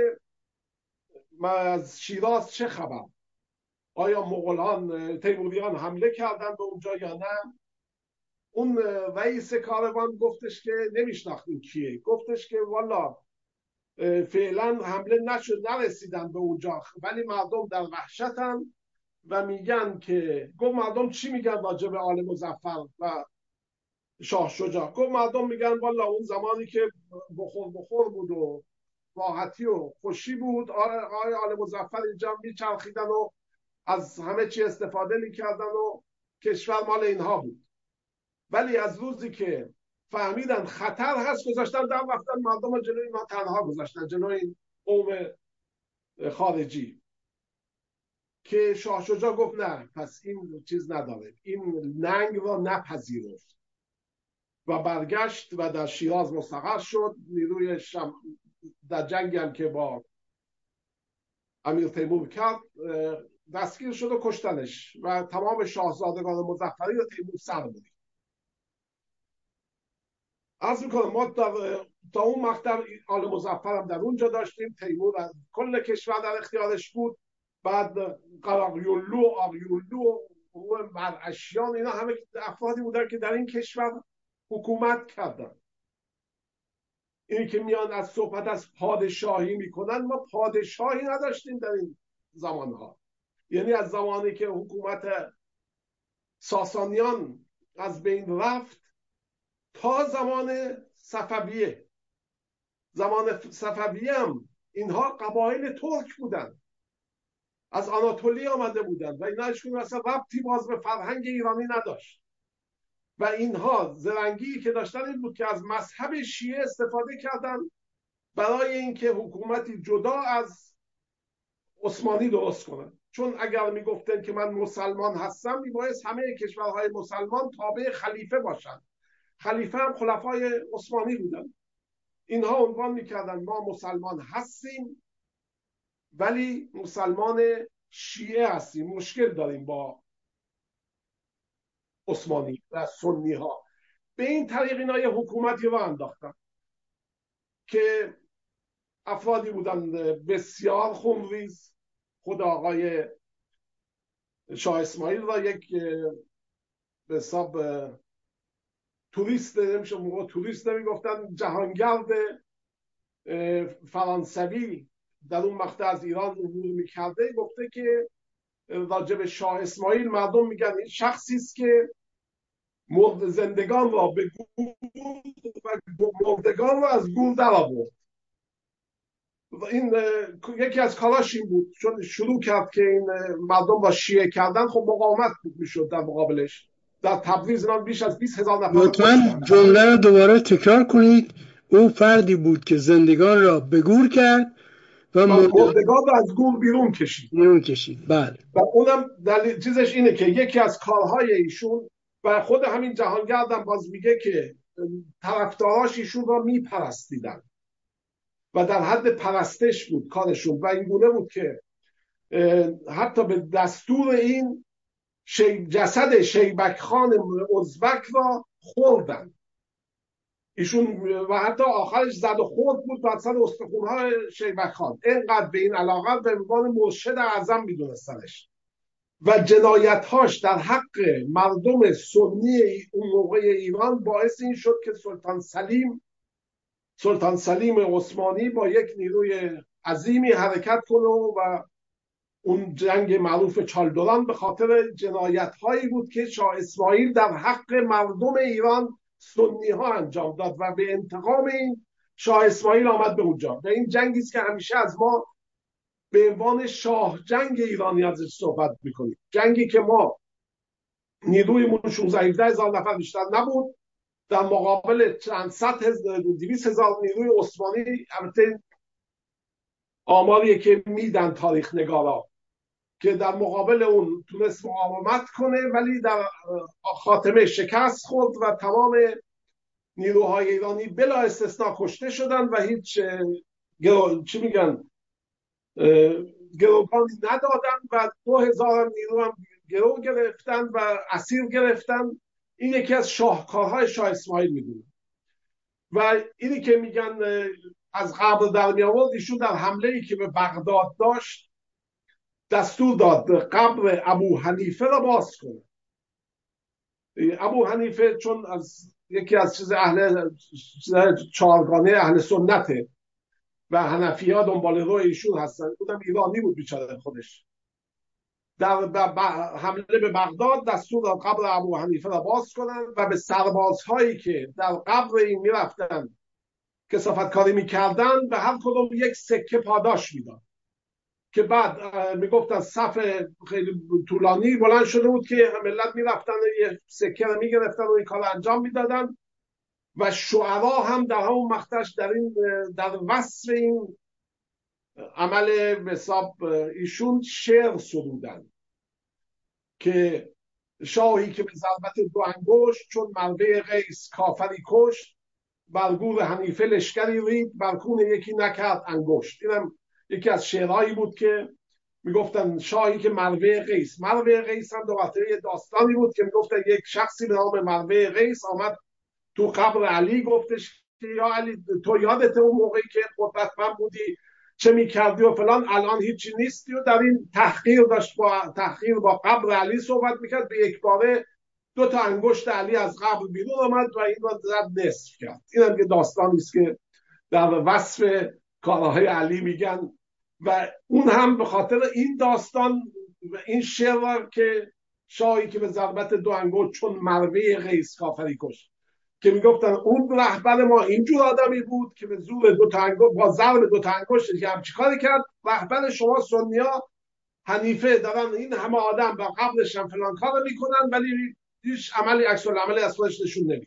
S2: از شیراز چه خبر، آیا مغولان تیموریان حمله کردن به اونجا یا نه. اون رئیس کاروان گفتش که نمیشناختیم کیه، گفتش که والا فعلا حمله نشد، نرسیدن به اونجا، ولی مردم در وحشتن و میگن که، گفت مردم چی میگن راجع به آل مظفر و شاه شجاع؟ گفت مردم میگن والا اون زمانی که بخور بخور بود و راحتی و خوشی بود. آقای آل مظفر اینجا میچرخیدن و از همه چی استفاده میکردن و کشور مال اینها بود. ولی از روزی که فهمیدن خطر هست گذاشتن در وقتن مردم جلوی ما تنها گذاشتن، جلوی این قوم خارجی، که شاه شجاع گفت نه، پس این چیز نداره، این ننگ را نپذیرفت و برگشت و در شیراز مستقر شد. نیروی شم... در جنگی هم که با امیر تیمور کرد دستگیر شد و کشتنش و تمام شاهزادگان مظفری رو تیمور سر بود. عرض میکنم ما در تا اون مقطع آل مظفر هم در اونجا داشتیم، تیمور از کل کشور در اختیارش بود. بعد قراقیولو، آقیولو و مرعشیان، اینا همه افرادی بودن که در این کشور حکومت کردن. اینی که میان از صحبت از پادشاهی میکنن، ما پادشاهی نداشتیم در این زمانها. یعنی از زمانی که حکومت ساسانیان از بین رفت تا زمان صفویه. زمان صفویه هم اینها قبایل ترک بودن، از آناتولی آمده بودن و اینا هیچکدوم اصلا ربطی باز به فرهنگ ایرانی نداشت. و اینها زرنگی که داشتن این بود که از مذهب شیعه استفاده کردن برای اینکه حکومتی جدا از عثمانی درست کنن. چون اگر میگفتن که من مسلمان هستم، میبایست همه کشورهای مسلمان تابع خلیفه باشن. خلیفه هم خلفای عثمانی بودن. اینها عنوان میکردن ما مسلمان هستیم ولی مسلمان شیعه هستیم، مشکل داریم با عثمانی و سنی ها. به این طریق اینا یه حکومتی رو انداختن که افرادی بودن بسیار خونریز. خود آقای شاه اسماعیل را یک به حساب توریست، نمیشه موقع توریست نمیگفتن، جهانگرد فرانسوی در اون مقطع از ایران عبور میکرده، گفته که راجب شاه اسماعیل مردم میگن این شخصی است که مرد زندگان را به گور و مردگان را از گور در آورد. این یکی از کالاش این بود، چون شروع کرد که این مردم با شیعه کردن، خب مقاومت میشد در مقابلش. در تبریز اینا بیش از بیست هزار نفر
S1: لطفاً جمله رو دوباره تکرار کنید. او فردی بود که زندگان را به گور کرد و
S2: مردگان را از گور بیرون کشید.
S1: بیرون کشید. بله.
S2: و اونم دلیل چیزش اینه که یکی از کارهای ایشون، و خود همین جهانگردم باز میگه که طرفداراش ایشون را میپرستیدن و در حد پرستش بود کارشون. و این گونه بود که حتی به دستور این شی... جسد شیبک خان ازبک را خوردن ایشون، و حتی آخرش زد و خورد بود بر سر استخونهای شیبک خان. اینقدر به این علاقه به عنوان مرشد اعظم میدونستنش. و جنایتهاش در حق مردم سنی اون موقع ایران باعث این شد که سلطان سلیم سلطان سلیم عثمانی با یک نیروی عظیمی حرکت کنه و اون جنگ معروف چالدوران به خاطر جنایت‌هایی بود که شاه اسماعیل در حق مردم ایران سنی ها انجام داد و به انتقام این شاه اسماعیل آمد به اونجا. و این جنگی است که همیشه از ما به عنوان شاه جنگ ایرانی ازش صحبت میکنیم. جنگی که ما نیرویمون شانزده هفده هزار نفر بیشتر نبود، در مقابل چند صد هزار دویست هزار نیروی عثمانی. البته آماریه که میدن تاریخ نگارا که در مقابل اون تونست مقاومت کنه، ولی در خاتمه شکست خورد و تمام نیروهای ایرانی بلا استثناء کشته شدن و هیچ گرو... چی میگن گروگانی ندادن و دو هزار نیرو هم گرو گرفتن و اسیر گرفتن. این یکی از شاهکارهای شاه اسماعیل میدونه. و اینی که میگن از قبر در می آورد، ایشون در حمله ای که به بغداد داشت دستور داد قبر ابو حنیفه را باز کنه. ابو حنیفه چون از یکی از چیز اهل چهارگانه اهل سنته و حنفی ها دنبال روی ایشون هستن، اونم ایرانی بود بیچاره خودش. در حمله به بغداد دستور داد قبر ابو حنیفه را باز کنن و به سربازهایی که در قبر این میرفتن کثافتکاری میکردن به هر کدوم یک سکه پاداش میداد که بعد میگفتن صف خیلی طولانی بلند شده بود که ملت میرفتن یه سکه رو میگرفتن و این کار انجام میدادن و شعرا هم در همون مقطعش در این در وصف این عمل به حساب ایشون شعر سرودن که شاهی که به ضربت دو انگشت چون مروه قیس کافری کشت، بر گور حنیفه لشکری رید، بر خون یکی نکرد انگشت. اینم یکی از شعرهایی بود که میگفتن شاهی که مروه قیس. مروه قیس هم دو یه داستانی بود که میگفتن یک شخصی به نام مروه قیس آمد تو قبر علی، گفتش که یا علی تو یادت اون موقعی که قدرتمند بودی چه میکردی و فلان، الان هیچی نیستی. و در این تحقیر داشت با تحقیر با قبر علی صحبت میکرد، به یک باره دو تا انگشت علی از قبر بیرون آمد و این رو زد نصف کرد. این هم که داستانی است که در وصف کارهای علی میگن و اون هم به خاطر این داستان و این شعر که شاهی که به ضربت دو انگشت چون مروه قیس کافری کشت، که میگفتن اون رهبر ما اینجور آدمی بود که به زور دو تا انگشت با ضرب دو تا انگشت که همچی کاری کرد. رهبر شما سنی‌ها حنیفه دارن این همه آدم با قبلش هم فلان کارو میکنن ولی هیچ عملی عکس العملی از خودش نشون نمیده.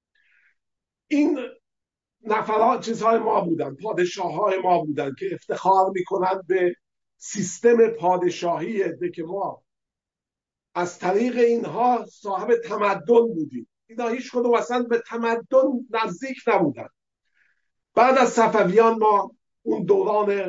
S2: این نفرات چیزهای ما بودن، پادشاههای ما بودن که افتخار میکنن به سیستم پادشاهی ده که ما از طریق اینها صاحب تمدن بودیم. اینا هیچ کدوم اصلا به تمدن نزدیک نبودن. بعد از صفویان ما اون دوران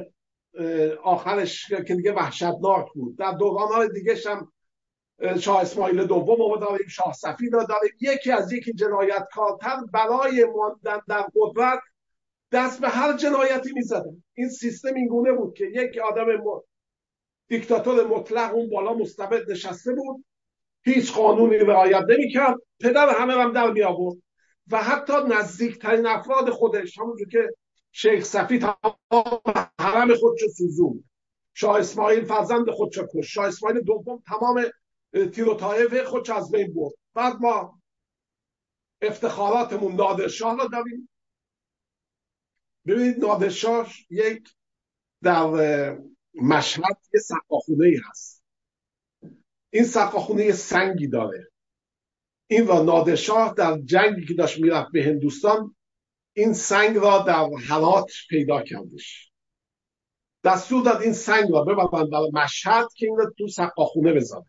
S2: آخرش که دیگه وحشتناک بود، در دورانهای دیگه هم شاه اسماعیل دوم رو داریم، شاه صفی رو داریم، یکی از یکی جنایتکارتر برای ماندن در قدرت دست به هر جنایتی میزدن. این سیستم این گونه بود که یک آدم م... دیکتاتور مطلق اون بالا مستبد نشسته بود، هیچ قانونی رعایت نمی‌کرد، پدر همه هم در می آورد و حتی نزدیکترین افراد خودش، همونجور که شیخ صفی تمام حرم خودشو سوزوند، شاه اسماعیل فرزند خودشو کشت، شاه اسماعیل دوم تمام تیر و طایف خودش از بین برد. بعد ما افتخاراتمون نادرشاه رو داریم. ببینید نادرشاه یک در مشهد یه سقاخونه‌ای هست، این سقاخونه سنگی داره. این را نادرشاه در جنگی که داشت میرفت به هندوستان این سنگ را در هرات پیدا کردش، دستور داد این سنگ را ببرن در مشهد که این را تو سقاخونه بذاره.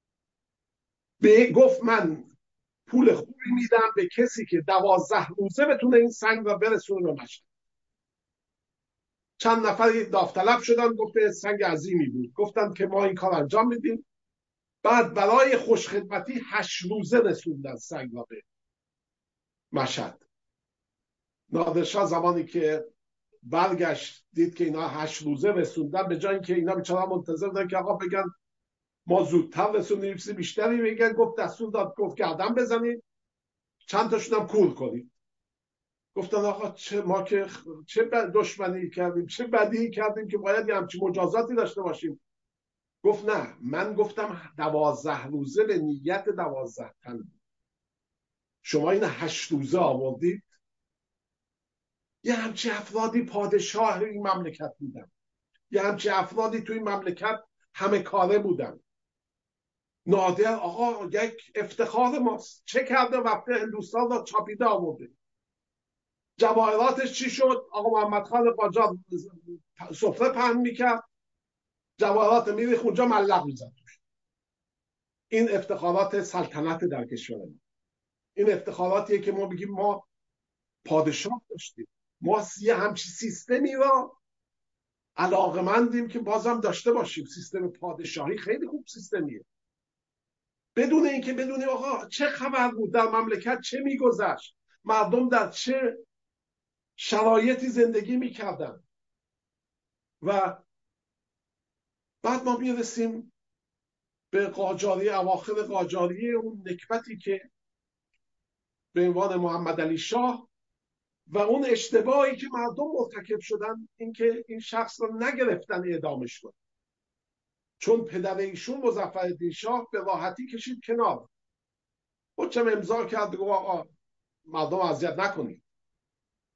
S2: به گفت من پول خوبی میدم به کسی که دوازده روزه بتونه این سنگ را برسونه به مشهد. چند نفری داوطلب شدن، گفت سنگ عظیمی بود، گفتن که ما این کار انجام میدیم. بعد برای خوشخدمتی هشت روزه رسوندن سنگ را به مشهد. نادرشاه زمانی که برگشت دید که اینا هشت روزه رسوندن، به جای اینکه اینا بیچاره منتظر بودن که آقا بگن ما زودتر رسوندیم چیز بیشتری بگن، گفت دستور داد گفت گردن بزنید، چند تاشون هم کور کنید. گفتن آقا چه ما که چه دشمنی کردیم، چه بدی کردیم که باید یه همچین مجازاتی داشته باشیم. گفت نه، من گفتم دوازده روزه به نیت دوازده تن بود، شما این هشت روزه آوردید. یه همچین افرادی پادشاه این مملکت بودن، یه همچین افرادی توی این مملکت همه کاره بودن. نادر آقا یک افتخار ماست، چه کرده وقتی هندوستان را چاپیده آورده. جواهراتش چی شد؟ آقا محمد خان قاجار سفره پهن میکرد، جواهرات میریخ اونجا ملق میزد. این افتخارات سلطنت در کشور ما. این افتخاراتیه که ما بگیم ما پادشاه داشتیم، ما یه همچین سیستمی را علاقمندیم که بازم داشته باشیم. سیستم پادشاهی خیلی خوب سیستمیه، بدون اینکه بدونیم آقا چه خبر بود در مملکت، چه میگذشت، مردم در چه شرایطی زندگی میکردن. و بعد ما میرسیم به قاجاری، اواخر قاجاری، اون نکبتی که به عنوان محمد علی شاه و اون اشتباهی که مردم مرتکب شدن، اینکه این شخص رو نگرفتن اعدامش کنن، چون پدر ایشون مظفرالدین شاه به راحتی کشید کنار، خودشم امضا کرد و آقا مردم اذیت نکنید.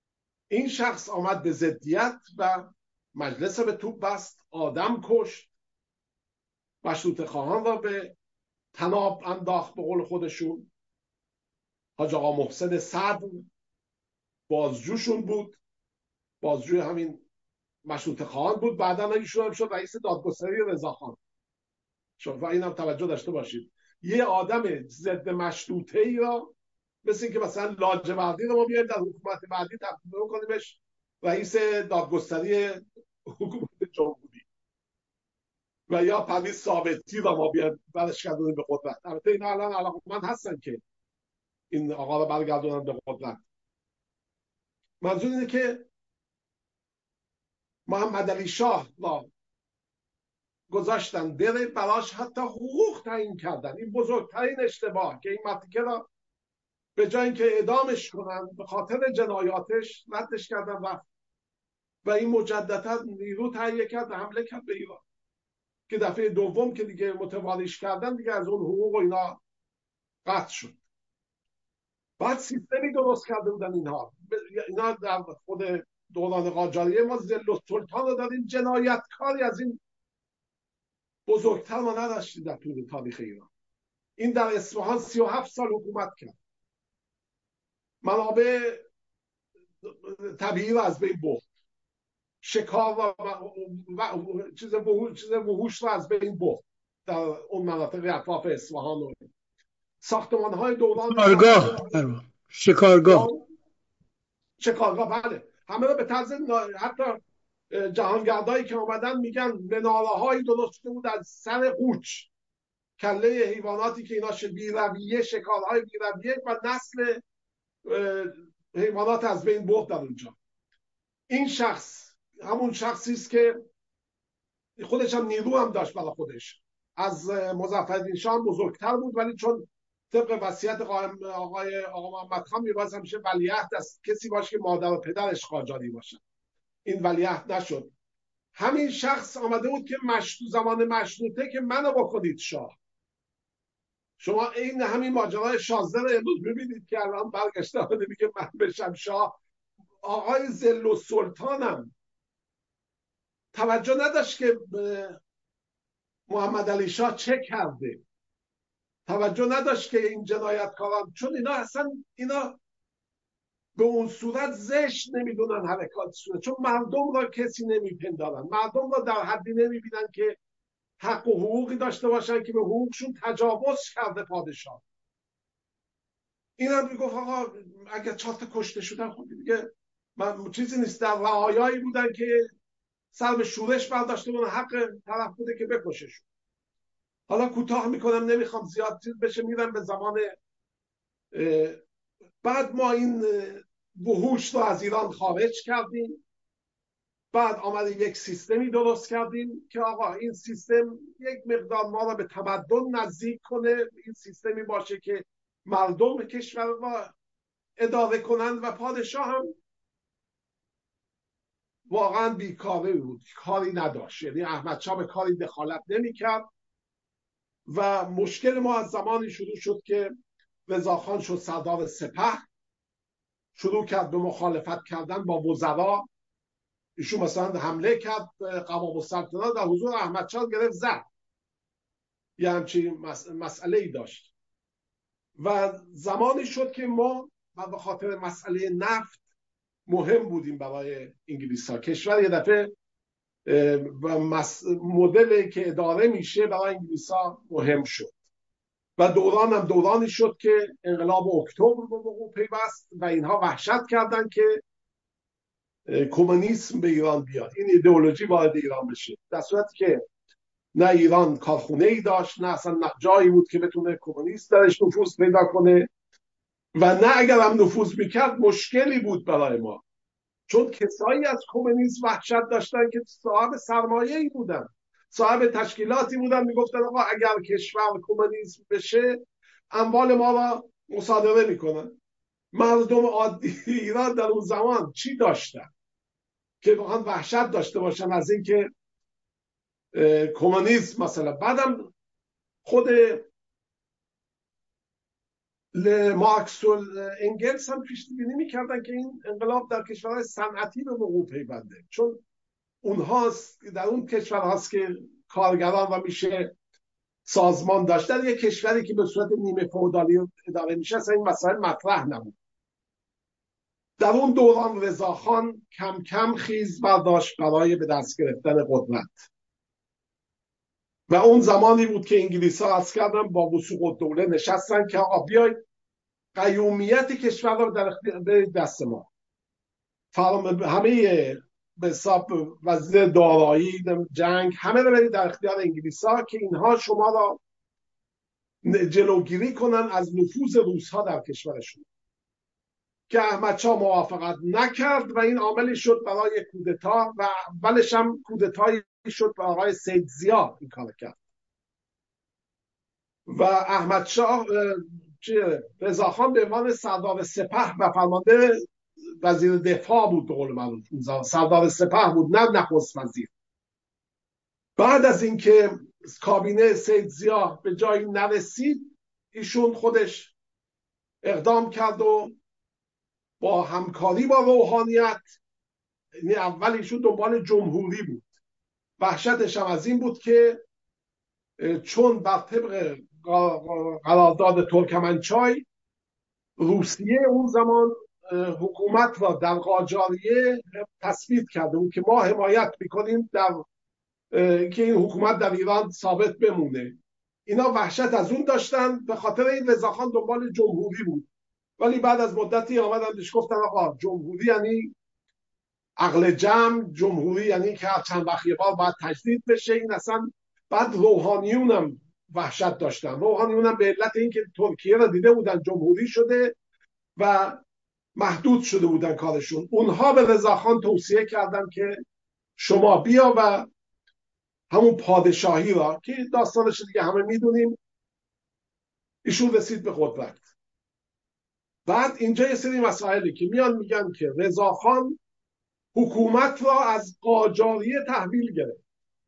S2: این شخص آمد به ضدیت و مجلس به توپ بست، آدم کشت، مشروطه خواهان را به تناب انداخت. به قول خودشون حاج آقا محسن صدر بازجوشون بود، بازجوی همین مشروطه خواهان بود. بعدا ایشون هم شد رئیس دادگستری رضاخان شد. و اینم توجه داشته باشید، یه آدم ضد مشروطه ای را مثل اینکه مثلا لاجوردی رو ما بیایم در حکومت بعدی تبدیل کنیمش رئیس دادگستری حکومت جمهوری، و یا پرویز ثابتی رو ما بیایم برش گردونیم به قدرت. البته اینا الان علاقمند هستن که این آقا رو برگردونن به قدرت. منظور اینه که محمد علی شاه را گذاشتن بره، براش حتی حقوق تعیین کردن. این بزرگترین اشتباه که این متیکه را به جای اینکه اعدامش کنن به خاطر جنایاتش ردش کردن و و این مجددا نیرو تهیه کرد و حمله کرد به ایران، که دفعه دوم که دیگه متوالیش کردن دیگه از اون حقوق و اینا قطع شد. بعد سیستمی درست کرده بودن اینها اینا در خود دوران قاجاریه ما ذل السلطان رو داریم، جنایتکاری از این بزرگتر ما نداشتیم در طول تاریخ ایران. این در اصفهان سی و هفت سال حکومت کرد، منابع طبیعی رو از بین برد، شکار و, و, و چیز وحوش چیز وحوش رو از بین برد در اون مناطق اطراف اصفهان و ساختمان‌های دوران
S1: شکارگاه شکارگاه
S2: شکارگاه بله، همه رو به طرز حتی جهانگردایی که آمدن میگن مناره‌هایی درست شده بود از سر قوچ، کله حیواناتی که اینا بی‌رویه، شکارهای بی‌رویه و نسل حیوانات از بین برد در اونجا. این شخص همون شخصی است که خودش هم نیرو هم داشت برای خودش، از مظفرالدین شاه بزرگتر بود، ولی چون طبق وصیت آقای آقا محمد خان می‌باید همیشه ولیعهد از کسی باشه که مادر و پدرش قاجاری باشه. این ولیعهد نشد. همین شخص آمده بود که مشروط زمان مشروطه که منو بکنید شاه. شما این همین ماجرای شازده رو امروز ببینید که الان برگشته آمده میگه من بشم شاه. آقای ذل السلطانم توجه نداشت که محمد علی شاه چه کرده، توجه نداشت که این جنایتکاران، چون اینا اصلا اینا به اون صورت زشت نمیدونن حرکات صورت، چون مردم را کسی نمیپندارن، مردم را در حدی نمیبینن که حق و حقوقی داشته باشن که به حقوقشون تجاوز کرده پادشاه. این هم میگفت آقا اگر چهار تا کشته شدن خب دیگه من چیزی نیست، در رعایایی بودن که سر به شورش برداشته بودن، حق طرف بوده که بکششون. حالا کوتاه میکنم نمیخوام زیاد چیز بشه، میرم به زمان بعد. ما این وحوش رو از ایران خارج کردیم، بعد آمده یک سیستمی درست کردیم که آقا این سیستم یک مقدار ما رو به تمدن نزدیک کنه، این سیستمی باشه که مردم کشور رو اداره کنند و پادشاه هم واقعا بیکاره بود، کاری نداشت، یعنی احمد شاه به کاری دخالت نمی‌کرد. و مشکل ما از زمانی شروع شد که رضاخان شد سردار سپه، شروع کرد به مخالفت کردن با وزرا. ایشون مثلا حمله کرد قوام السلطنه، در حضور احمد شاه گرفت زد، یه همچین مسئله ای داشت. و زمانی شد که ما به خاطر مسئله نفت مهم بودیم برای انگلیس ها. کشور یه دفعه و مدلی که اداره میشه برای انگلیس ها مهم شد و دوران هم دورانی شد که انقلاب اکتبر به وقوع پیوست و اینها وحشت کردن که کمونیسم به ایران بیاد، این ایدئولوژی وارد ایران بشه، در صورتی که نه ایران کارخونه ای داشت، نه اصلا جایی بود که بتونه کمونیست درش نفوذ پیدا کنه، و نه اگر هم نفوذ میکرد مشکلی بود برای ما، چون کسایی از کمونیسم وحشت داشتن که صاحب سرمایه‌ای بودن، صاحب تشکیلاتی بودن، میگفتن آقا اگر کشور کمونیسم بشه اموال ما را مصادره میکنن. مردم عادی ایران در اون زمان چی داشتن که واقعا وحشت داشته باشن از اینکه کمونیسم مثلا. بعدم خود مارکس و انگلس هم پیش بینی میکردن که این انقلاب در کشورهای صنعتی به وقوع پیونده، چون اونهاست در اون کشور هاست که کارگران و میشه سازمان داشتن. یک کشوری که به صورت نیمه فئودالی اداره میشه اصلا این مسائل مطرح نبود. در اون دوران رضاخان کم کم خیز برداشت برای به دست گرفتن قدرت و اون زمانی بود که انگلیس ها از کردن با وثوق الدوله نشستن که آقا بیاید قیومیت کشور رو در اختیار دست ما، همه به حساب وزیر دارایی، جنگ، همه رو برید در اختیار انگلیس ها که اینها شما را جلوگیری کنن از نفوذ روس ها در کشورشون، که احمد شاه موافقت نکرد و این عاملی شد برای کودتا و اولش هم کودتایی شد به آقای سید ضیا این کار کرد و احمد شاه رضاخان به عنوان سردار سپه و فرمانده وزیر دفاع بود، به قول معروف سردار سپه بود نه نخست وزیر. بعد از اینکه کابینه سید ضیا به جایی نرسید ایشون خودش اقدام کرد و با همکاری با روحانیت، یعنی اول ایشون دنبال جمهوری بود، وحشتش هم از این بود که چون بر طبق قرارداد ترکمنچای روسیه اون زمان حکومت را در قاجاریه تثبیت کرده بود که ما حمایت میکنیم در که این حکومت در ایران ثابت بمونه. اینا وحشت از اون داشتن، به خاطر این رضاخان دنبال جمهوری بود. ولی بعد از مدتی آمدن بهش گفتن آقا جمهوری یعنی عقل جمع، جمهوری یعنی که هر چند وقت یه بار باید تجدید بشه. این اصلا بعد روحانیون هم وحشت داشتن. روحانیون هم به علت اینکه ترکیه را دیده بودن جمهوری شده و محدود شده بودن کارشون، اونها به رضاخان توصیه کردن که شما بیا و همون پادشاهی را که داستانش دیگه همه میدونیم، ایشون رسید به قدرت. بعد اینجا یه سری مسائلی که میان میگن که رضاخان حکومت را از قاجاریه تحویل گرفت.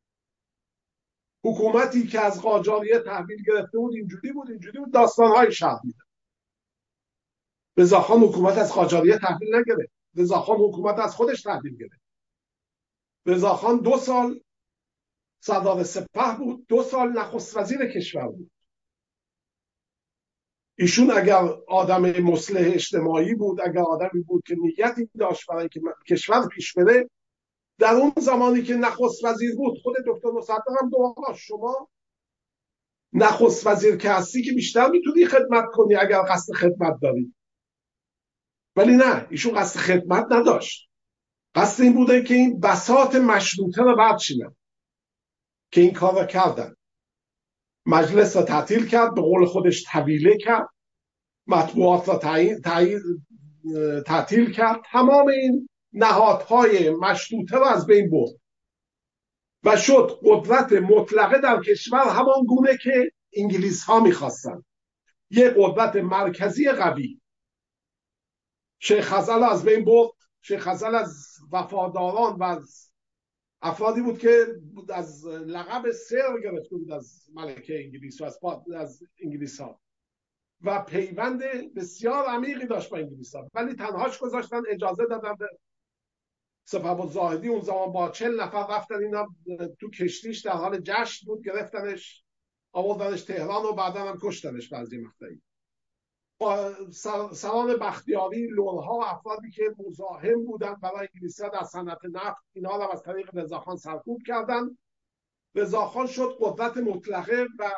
S2: حکومتی که از قاجاریه تحویل گرفته بود اینجوری بود اینجوری بود داستانهای شهر میدن. رضاخان حکومت از قاجاریه تحویل نگرفت، رضاخان حکومت از خودش تحویل گرفت. رضاخان دو سال سردار سپه بود، دو سال نخست وزیر کشور بود. ایشون اگر آدم مصلح اجتماعی بود، اگر آدمی بود که نیتی داشت برای که کشور پیش بره، در اون زمانی که نخست وزیر بود خود دکتر مصدق هم دو شما نخست وزیر که هستی که بیشتر میتونی خدمت کنی اگر قصد خدمت داری. ولی نه، ایشون قصد خدمت نداشت، قصد این بوده که این بساط مشروطه رو برچینن که این کار رو کردن. مجلس را تعطیل کرد، به قول خودش طویله کرد، مطبوعات را تعطیل کرد، تمام این نهادهای مشروطه را از بین برد و شد قدرت مطلقه در کشور همان گونه که انگلیس ها میخواستن، یک قدرت مرکزی قوی. شیخ خزعل از بین برد. شیخ خزعل از وفاداران و از افرادی بود که از لقب سر گرفته بود از ملکه انگلیس و از, از انگلیس ها و پیوند بسیار عمیقی داشت با انگلیس ها، ولی تنهاش گذاشتن، اجازه دادن به سپهبد اون زمان با چل نفر رفتن، اینا تو کشتیش در حال جشن بود، گرفتنش آوردنش تهران و بعدا هم کشتنش بعضی مقطعی. با سران بختیاری، لورها و افرادی که مزاحم بودن برای انگلیس‌ها در صنعت نفت، اینا رو از طریق رضاخان سرکوب کردن. رضاخان شد قدرت مطلقه و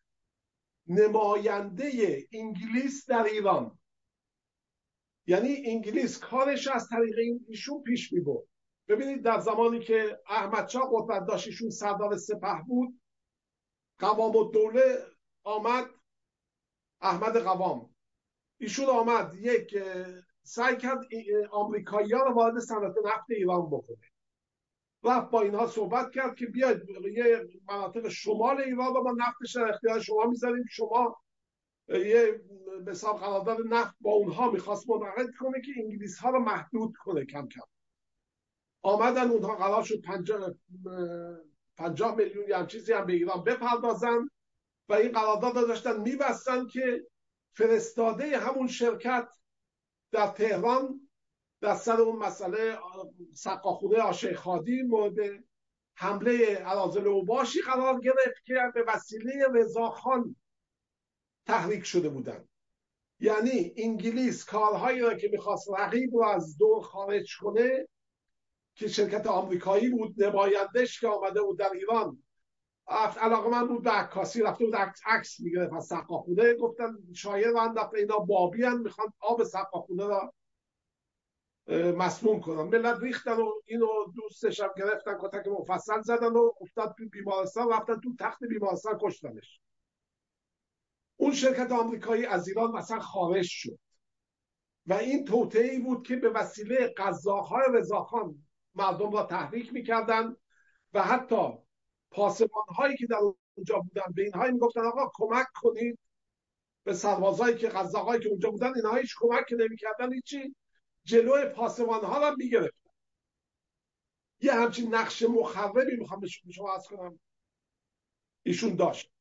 S2: نماینده انگلیس در ایران. یعنی انگلیس کارش از طریق این ایشون پیش می برد. ببینید در زمانی که احمد شاه قدرت داشت، ایشون سردار سپه بود، قوام الدوله آمد، احمد قوام، ایشون آمد یک سعی کرد آمریکایی‌ها رو وارد صنعت نفت ایران بکنه. رفت با اینها صحبت کرد که بیاید یه مناطق شمال ایران رو ما نفتش در اختیار شما میذاریم، شما یه به حساب قرارداد نفت با اونها میخواست منعقد کنه که انگلیس ها رو محدود کنه. کم کم آمدن اونها قرار شد پنجاه, پنجاه میلیون یا هم چیزی هم به ایران بپردازن و این قرارداد رو داشتن میبستن که فرستاده همون شرکت در تهران در سر اون مسئله سقاخونه آشیخ خادی مورد حمله اراذل اوباشی قرار گرفت که به وسیله رضاخان تحریک شده بودند. یعنی انگلیس کارهایی را که میخواست رقیب رو از دور خارج کنه که شرکت آمریکایی بود، نمایندش که آمده بود در ایران علاقه من بود به عکاسی، رفته بود عکس میگرفت از سقاخونه، گفتن شاید من دفعه اینا بابی هن میخوان آب سقاخونه را مسموم کنن. ملت ریختن و اینو دوستش هم گرفتن، کتک مفصل زدن و افتاد تو بیمارستان، رفتن تو تخت بیمارستان کشتنش. اون شرکت آمریکایی از ایران مثلا خارج شد و این توطئه‌ای بود که به وسیله قزاق‌های رضاخان مردم را تحریک میکردن و حتی پاسبان‌هایی که در اونجا بودن به اینها میگفتن آقا کمک کنید به سربازایی که قزاق‌هایی که اونجا بودن، اینها هیچ کمک نمی‌کردن، هیچی، جلوی پاسبان‌ها را میگرفتن. یه همچین نقش مخربی میخوام به شما عرض کنم ایشون داشت.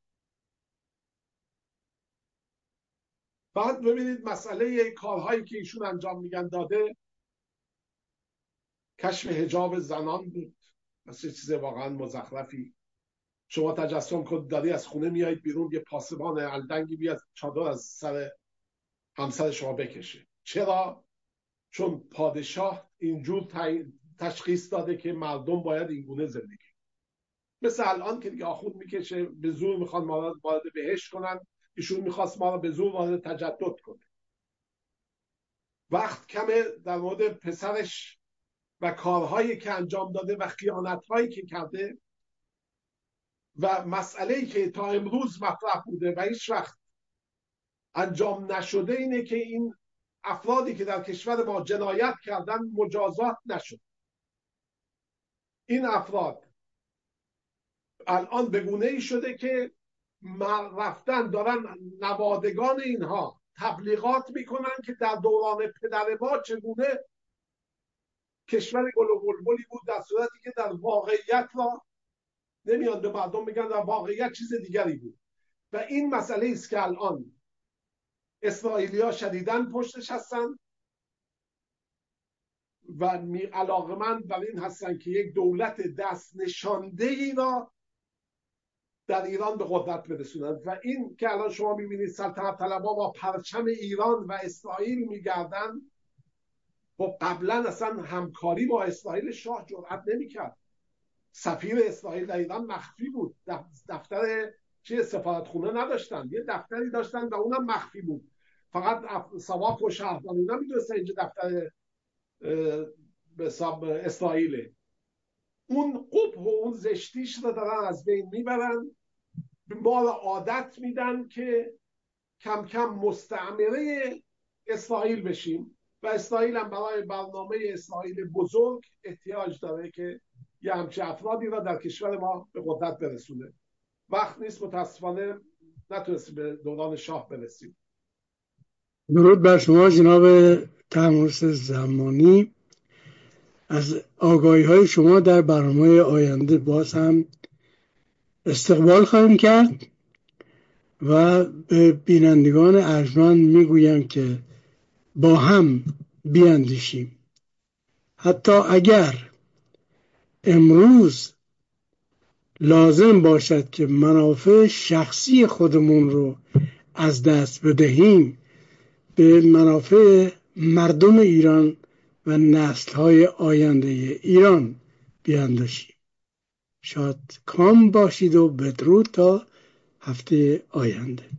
S2: بعد ببینید مسئله کارهایی که ایشون انجام میگن داده، کشف حجاب زنان بود، مثل چیز واقعا مزخرفی. شما تجسم کنید داری از خونه میایید بیرون، یه پاسبان الدنگی بیاد چادر از سر همسر شما بکشه. چرا؟ چون پادشاه اینجور تشخیص داده که مردم باید اینگونه زندگی، مثل الان که دیگه آخوند میکشه به زور میخوان ما را وارد بهشت کنن، ایشون میخواست ما را به زور وارد تجدد کنه. وقت کمه در مورد پسرش و کارهایی که انجام داده و خیانتهایی که کرده و مسئله‌ای که تا امروز مطرح بوده و هیچ وقت انجام نشده اینه که این افرادی که در کشور ما جنایت کردن مجازات نشد. این افراد الان به گونه‌ای شده که رفتن دارن نوادگان اینها تبلیغات میکنن که در دوران پدر ما چگونه کشور گل و بلبلی بود، در صورتی که در واقعیت را نمیان به مردم میگن در واقعیت چیز دیگری بود. و این مسئله است که الان اسرائیلیا شدیداً پشتش هستن و علاقمند بر این هستن که یک دولت دست نشانده ای را در ایران به قدرت برسونند. و این که الان شما میبینید سلطنت طلبها با پرچم ایران و اسرائیل میگردن، خب قبلا اصلا همکاری با اسرائیل شاه جرأت نمیکرد. سفیر اسرائیل در ایران مخفی بود، دفتر چه سفارتخونه نداشتن، یه دفتری داشتن و اونم مخفی بود، فقط سواق و شهردان اینا میدونستن اینجا دفتر به حساب اسرائیله. اون قبح و اون زشتیش رو دارن از بین میبرن، ما رو عادت میدن که کم کم مستعمره اسرائیل بشیم و اسرائیل هم برای برنامه اسرائیل بزرگ احتیاج داره که یه همچه افرادی را در کشور ما به قدرت برسونه. وقت نیست، متاسفانه نتونستیم به دوران شاه برسیم.
S1: درود بر شما جناب تمرس زمانی. از آگاهی های شما در برنامه آینده باز هم استقبال خواهیم کرد و به بینندگان ارجمند میگویم که با هم بیاندیشیم. حتی اگر امروز لازم باشد که منافع شخصی خودمون رو از دست بدهیم، به منافع مردم ایران و نسل‌های آینده ایران بیاندیشیم. شاد کام باشید و بدرود تا هفته آینده.